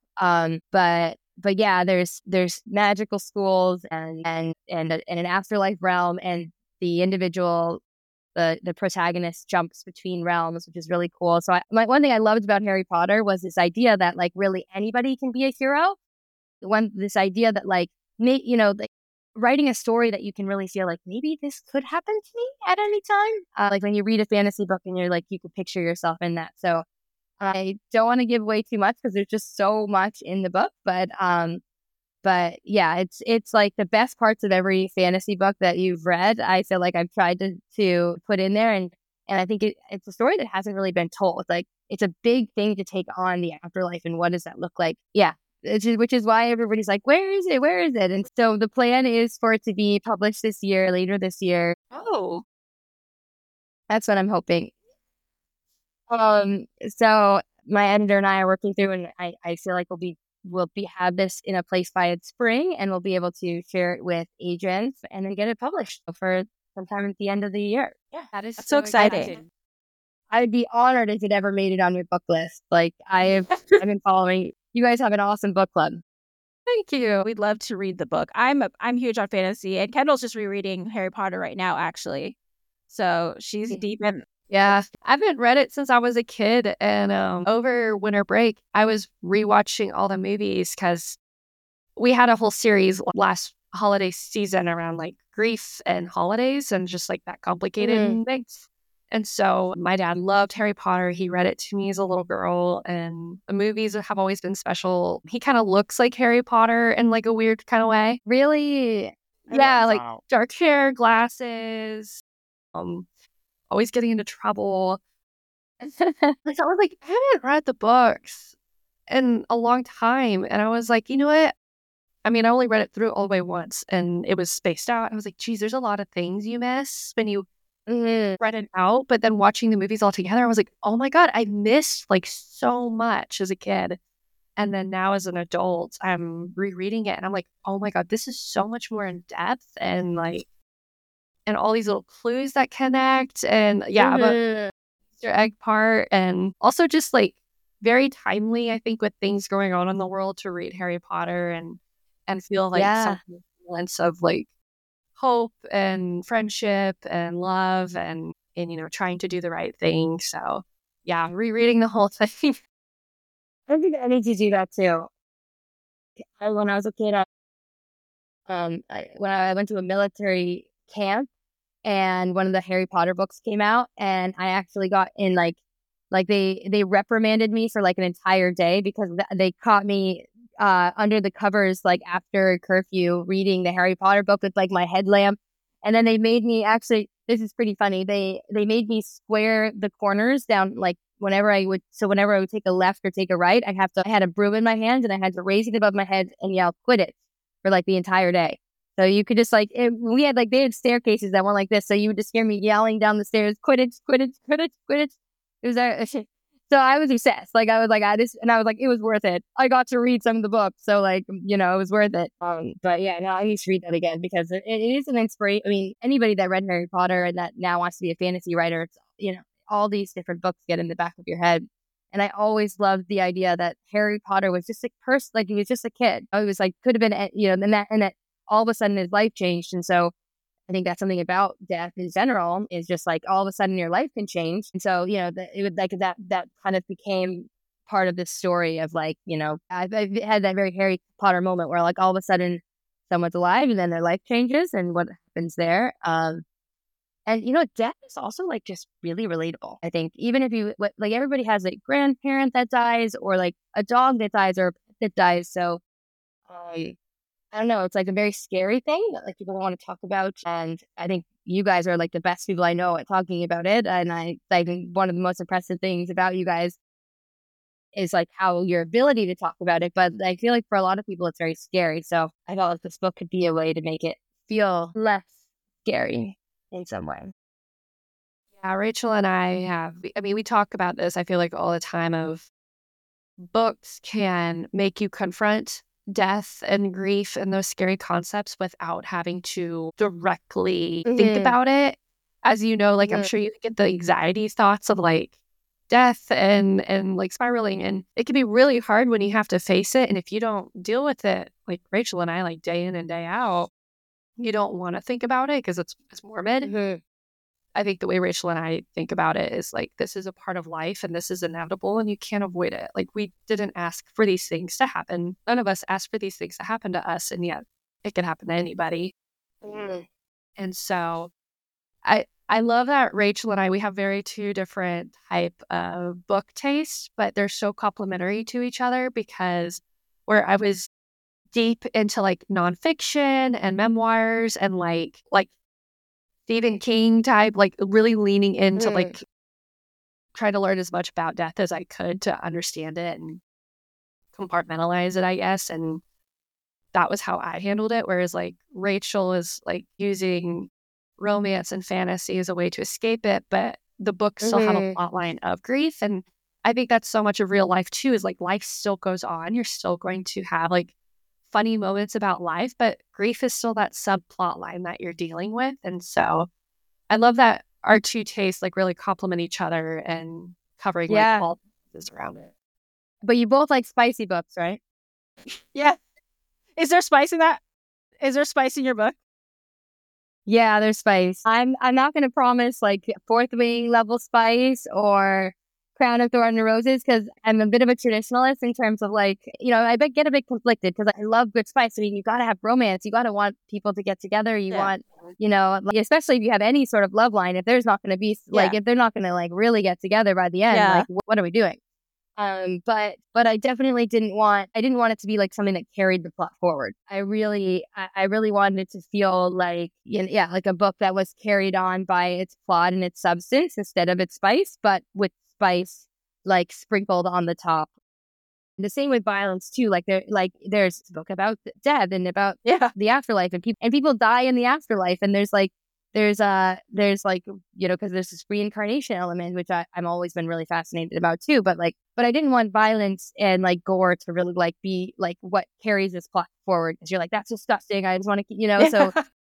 But yeah, there's magical schools and an afterlife realm, and the individual, the protagonist jumps between realms, which is really cool. So one thing I loved about Harry Potter was this idea that like really anybody can be a hero. This idea that like, like writing a story that you can really feel like maybe this could happen to me at any time. Like when you read a fantasy book and you're like, you could picture yourself in that. So I don't want to give away too much because there's just so much in the book, but yeah, it's like the best parts of every fantasy book that you've read. I feel like I've tried to put in there, and I think it's a story that hasn't really been told. Like it's a big thing to take on the afterlife, and what does that look like? Yeah, which is why everybody's like, where is it? Where is it? And so the plan is for it to be published later this year. Oh, that's what I'm hoping. So my editor and I are working through, and I feel like we'll have this in a place by spring, and we'll be able to share it with agents and then get it published for sometime at the end of the year. Yeah, that's so exciting. I'd be honored if it ever made it on your book list. Like I've been following. You guys have an awesome book club. Thank you. We'd love to read the book. I'm huge on fantasy, and Kendall's just rereading Harry Potter right now, actually. So she's deep in. Yeah, I haven't read it since I was a kid, and over winter break, I was rewatching all the movies because we had a whole series last holiday season around like grief and holidays and just like that complicated things. And so my dad loved Harry Potter. He read it to me as a little girl, and the movies have always been special. He kind of looks like Harry Potter in like a weird kind of way. Really? Yeah, like dark hair, glasses, always getting into trouble. Like I was like, I haven't read the books in a long time. And I was like, you know what? I mean, I only read it through all the way once, and it was spaced out. I was like, geez, there's a lot of things you miss when you read it out. But then watching the movies all together, I was like, oh my God, I missed like so much as a kid. And then now as an adult, I'm rereading it and I'm like, oh my God, this is so much more in depth, and like, and all these little clues that connect, and about the Easter egg part, and also just like very timely, I think, with things going on in the world to read Harry Potter and feel like some semblance of like hope and friendship and love and trying to do the right thing. So yeah, rereading the whole thing. I think I need to do that too. When I was a kid, when I went to a military camp, and one of the Harry Potter books came out, and I actually got in like they reprimanded me for like an entire day because they caught me under the covers like after curfew reading the Harry Potter book with like my headlamp, and then they made me actually, this is pretty funny, they made me square the corners down like whenever I would take a left or take a right, I had a broom in my hand and I had to raise it above my head and yell Quidditch for like the entire day. So you could just like, they had staircases that went like this. So you would just hear me yelling down the stairs, Quidditch, Quidditch, Quidditch, Quidditch. It was so I was obsessed. Like I was like, it was worth it. I got to read some of the books. So like, it was worth it. But yeah, no, I need to read that again because it is an inspiration. I mean, anybody that read Harry Potter and that now wants to be a fantasy writer, all these different books get in the back of your head. And I always loved the idea that Harry Potter was just a person, like he was just a kid. He was like, could have been, you know, and that all of a sudden his life changed. And so I think that's something about death in general is just like all of a sudden your life can change. And so, you know, it would like that kind of became part of this story of like, you know, I've had that very Harry Potter moment where like all of a sudden someone's alive and then their life changes and what happens there. And, you know, death is also like just really relatable. I think even if you like everybody has a grandparent that dies or like a dog that dies or a pet that dies. So I don't know. It's like a very scary thing that like people want to talk about. And I think you guys are like the best people I know at talking about it. And I think one of the most impressive things about you guys is like how your ability to talk about it. But I feel like for a lot of people, it's very scary. So I felt like this book could be a way to make it feel less scary in some way. Yeah, Rachel and I mean, we talk about this, I feel like all the time of books can make you confront death and grief and those scary concepts without having to directly think about it. As you know, like I'm sure you get the anxiety thoughts of like death and like spiraling, and it can be really hard when you have to face it. And if you don't deal with it, like Rachel and I, like day in and day out, you don't want to think about it because it's morbid. I think the way Rachel and I think about it is like, this is a part of life and this is inevitable and you can't avoid it. Like we didn't ask for these things to happen. None of us asked for these things to happen to us. And yet it can happen to anybody. And so I love that Rachel and I, we have very two different type of book tastes, but they're so complementary to each other because where I was deep into like nonfiction and memoirs and like Stephen King type, like really leaning into like trying to learn as much about death as I could to understand it and compartmentalize it, I guess. And that was how I handled it. Whereas like Rachel is like using romance and fantasy as a way to escape it, but the books still have a plot line of grief. And I think that's so much of real life too, is like life still goes on. You're still going to have like funny moments about life, but grief is still that subplot line that you're dealing with. And so I love that our two tastes like really complement each other and covering like all this around it. But you both like spicy books, right? Yeah. Is there spice in that? Is there spice in your book? Yeah, there's spice. I'm not going to promise like Fourth Wing level spice or Crown of Thorns and Roses because I'm a bit of a traditionalist in terms of like, you know, I get a bit conflicted because I love good spice. I mean, you got to have romance. You got to want people to get together. You want, you know, like, especially if you have any sort of love line, if there's not going to be like, if they're not going to like really get together by the end, like what are we doing? But I definitely didn't want it to be like something that carried the plot forward. I really wanted it to feel like, like a book that was carried on by its plot and its substance instead of its spice, but with spice like sprinkled on the top. And the same with violence too. Like there's a book about death and about the afterlife and people die in the afterlife, and there's like, you know, because there's this reincarnation element, which I'm always been really fascinated about too. But I didn't want violence and like gore to really like be like what carries this plot forward. Because you're like, that's disgusting. I just want to, you know. So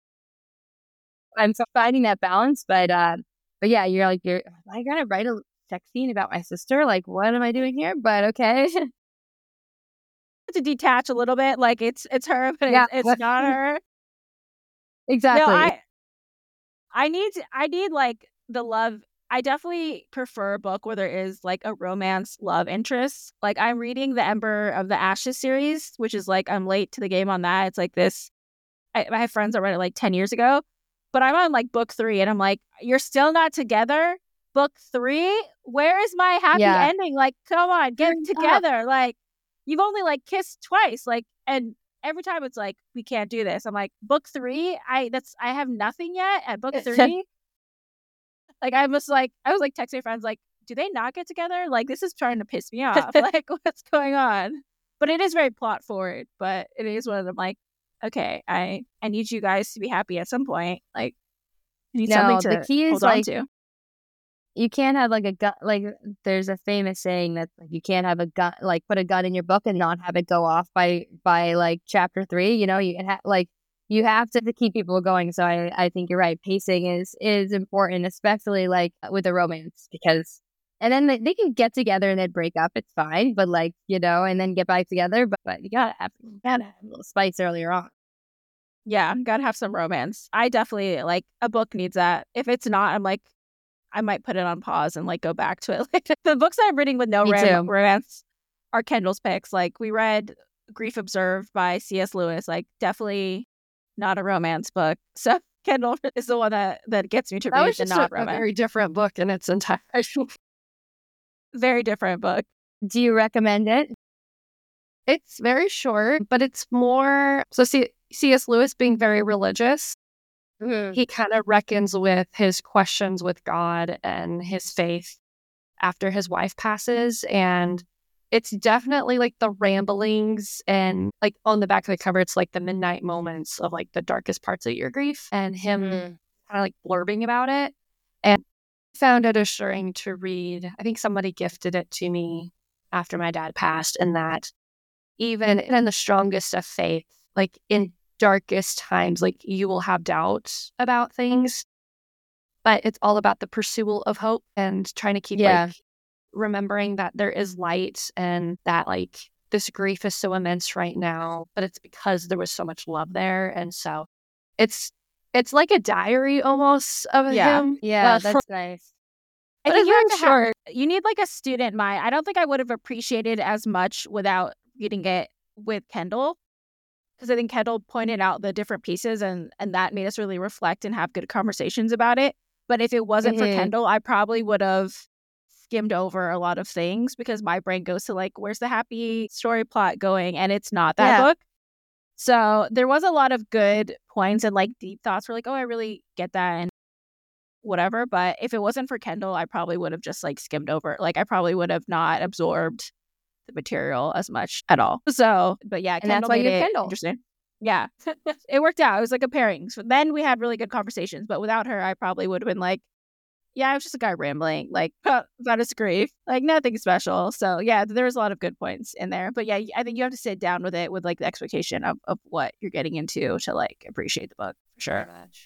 I'm finding that balance. But yeah, you're like, I gotta write a sex scene about my sister. Like, what am I doing here? But okay. To detach a little bit, like it's her, but it's not her. Exactly. No, I need like the love. I definitely prefer a book where there is like a romance love interest. Like I'm reading the Ember of the Ashes series, which is like, I'm late to the game on that. It's like this, I have friends that read it like 10 years ago, but I'm on like book 3 and I'm like, you're still not together? Book 3? Where is my happy ending? Like, come on, get together. Like, you've only like kissed twice. Like, and every time it's like, we can't do this. I'm like, book 3? I have nothing yet at book 3. Like, I was like texting friends, like, do they not get together? Like, this is trying to piss me off. Like, what's going on? But it is very plot forward. But it is one of them, like, okay, I need you guys to be happy at some point. Like, I need something to the key is hold like, on to. You can't have like a gun. Like, there's a famous saying that like, you can't have a gun, like put a gun in your book and not have it go off by like chapter 3. You know, you have to keep people going. So I think you're right. Pacing is important, especially like with a romance, because and then they can get together and then break up. It's fine, but like, and then get back together. But you gotta have a little spice earlier on. Yeah, gotta have some romance. I definitely like a book needs that. If it's not, I'm like, I might put it on pause and like go back to it. Like the books I'm reading with no romance are Kendall's picks. Like we read Grief Observed by C.S. Lewis. Like definitely not a romance book. So Kendall is the one that gets me to read the not romance. A very different book in its entirety. Very different book. Do you recommend it? It's very short, but it's more so. C.S. Lewis being very religious. Mm-hmm. He kind of reckons with his questions with God and his faith after his wife passes. And it's definitely like the ramblings and like on the back of the cover, it's like the midnight moments of like the darkest parts of your grief and him kind of like blurbing about it. And I found it assuring to read. I think somebody gifted it to me after my dad passed, and that even in the strongest of faith, like in darkest times, like you will have doubts about things, but it's all about the pursuit of hope and trying to keep like remembering that there is light and that like this grief is so immense right now, but it's because there was so much love there. And so it's like a diary almost of him. Yeah, that's nice. I think you need like a student mind. I don't think I would have appreciated as much without reading it with Kendall, because I think Kendall pointed out the different pieces and that made us really reflect and have good conversations about it. But if it wasn't for Kendall, I probably would have skimmed over a lot of things because my brain goes to like, where's the happy story plot going? And it's not that book. So there was a lot of good points and like deep thoughts were like, oh, I really get that and whatever. But if it wasn't for Kendall, I probably would have just like skimmed over. Like I probably would have not absorbed the material as much at all. So, but yeah, and that's why you have Kendall. Interesting. Yeah, it worked out. It was like a pairing. So then we had really good conversations. But without her, I probably would have been like, yeah, I was just a guy rambling, like, about his grief, like nothing special. So yeah, there was a lot of good points in there. But yeah, I think you have to sit down with it with like the expectation of what you're getting into to like appreciate the book for sure.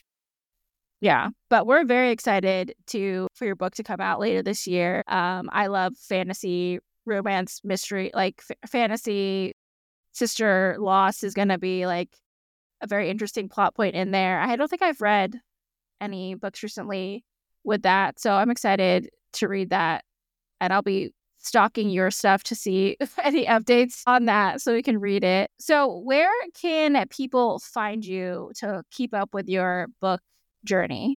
Yeah, but we're very excited for your book to come out later this year. I love fantasy, romance, mystery, like fantasy. Sister Lost is going to be like a very interesting plot point in there. I don't think I've read any books recently with that, so I'm excited to read that, and I'll be stalking your stuff to see any updates on that so we can read it. So where can people find you to keep up with your book journey?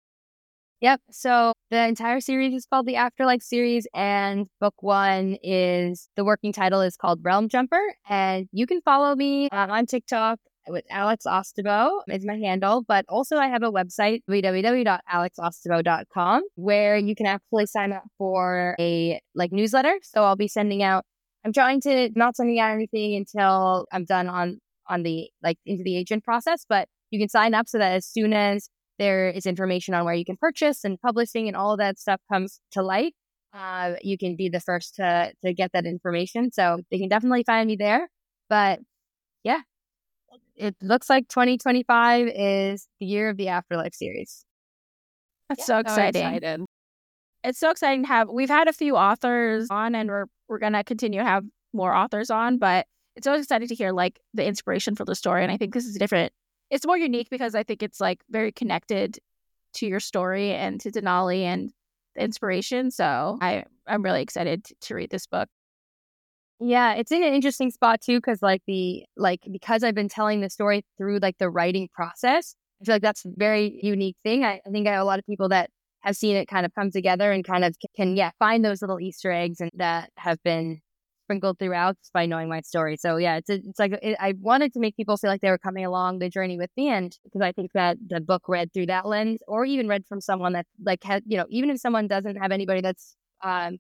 Yep. So the entire series is called the Afterlife series, and book one is the working title is called Realm Jumper. And you can follow me on TikTok with Alex Ostabow is my handle, but also I have a website, www.alexostabow.com, where you can actually sign up for a like newsletter. So I'll be sending out. I'm trying to not sending out anything until I'm done on the like into the agent process, but you can sign up so that as soon as there is information on where you can purchase and publishing and all of that stuff comes to light, you can be the first to get that information. So they can definitely find me there. But yeah, it looks like 2025 is the year of the Afterlife series. That's so exciting. It's so exciting to have. We've had a few authors on, and we're gonna continue to have more authors on. But it's always exciting to hear like the inspiration for the story. And I think this is different. It's more unique because I think it's like very connected to your story and to Denali and the inspiration. So I'm really excited to read this book. Yeah, it's in an interesting spot too, because because I've been telling the story through like the writing process, I feel like that's a very unique thing. I think I have a lot of people that have seen it kind of come together and kind of can find those little Easter eggs and that have been sprinkled throughout by knowing my story. So yeah, I wanted to make people feel like they were coming along the journey with me, and because I think that the book read through that lens, or even read from someone that like had, even if someone doesn't have anybody that's that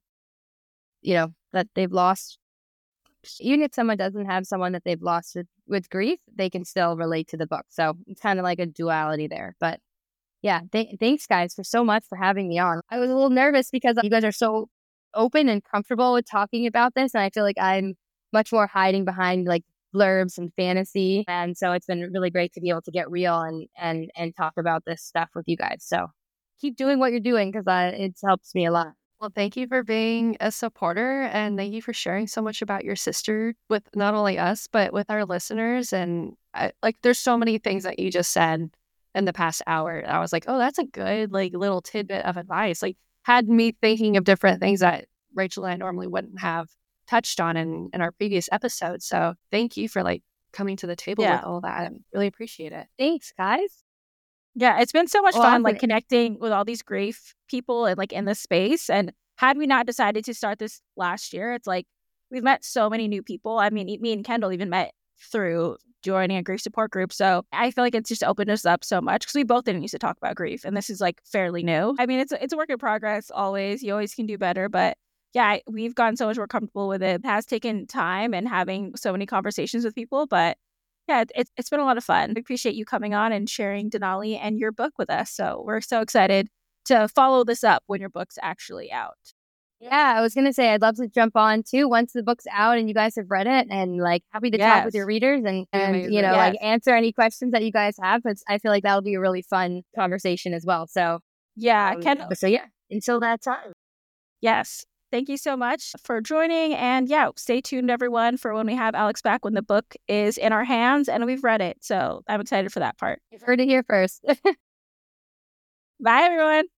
they've lost, even if someone doesn't have someone that they've lost with grief, they can still relate to the book. So it's kind of like a duality there. But yeah, thanks guys so much for having me on. I was a little nervous because you guys are so open and comfortable with talking about this, and I feel like I'm much more hiding behind like blurbs and fantasy. And so it's been really great to be able to get real and talk about this stuff with you guys. So keep doing what you're doing because it helps me a lot. Well, thank you for being a supporter, and thank you for sharing so much about your sister with not only us, but with our listeners. And there's so many things that you just said in the past hour. I was like, oh, that's a good little tidbit of advice. Had me thinking of different things that Rachel and I normally wouldn't have touched on in our previous episodes. So thank you for coming to the table with all that. I really appreciate it. Thanks, guys. Yeah, it's been so much fun connecting with all these grief people and in this space. And had we not decided to start this last year, it's we've met so many new people. I mean, me and Kendall even met through joining a grief support group. So I feel like it's just opened us up so much because we both didn't used to talk about grief. And this is fairly new. I mean, it's a work in progress always. You always can do better. But yeah, we've gotten so much more comfortable with it. It has taken time and having so many conversations with people. But yeah, it's been a lot of fun. We appreciate you coming on and sharing Denali and your book with us. So we're so excited to follow this up when your book's actually out. Yeah, I was going to say, I'd love to jump on too once the book's out and you guys have read it, and happy to talk with your readers and answer any questions that you guys have. But I feel like that'll be a really fun conversation as well. So yeah, until that time. Yes. Thank you so much for joining. And stay tuned, everyone, for when we have Alex back, when the book is in our hands and we've read it. So I'm excited for that part. You've heard it here first. Bye, everyone.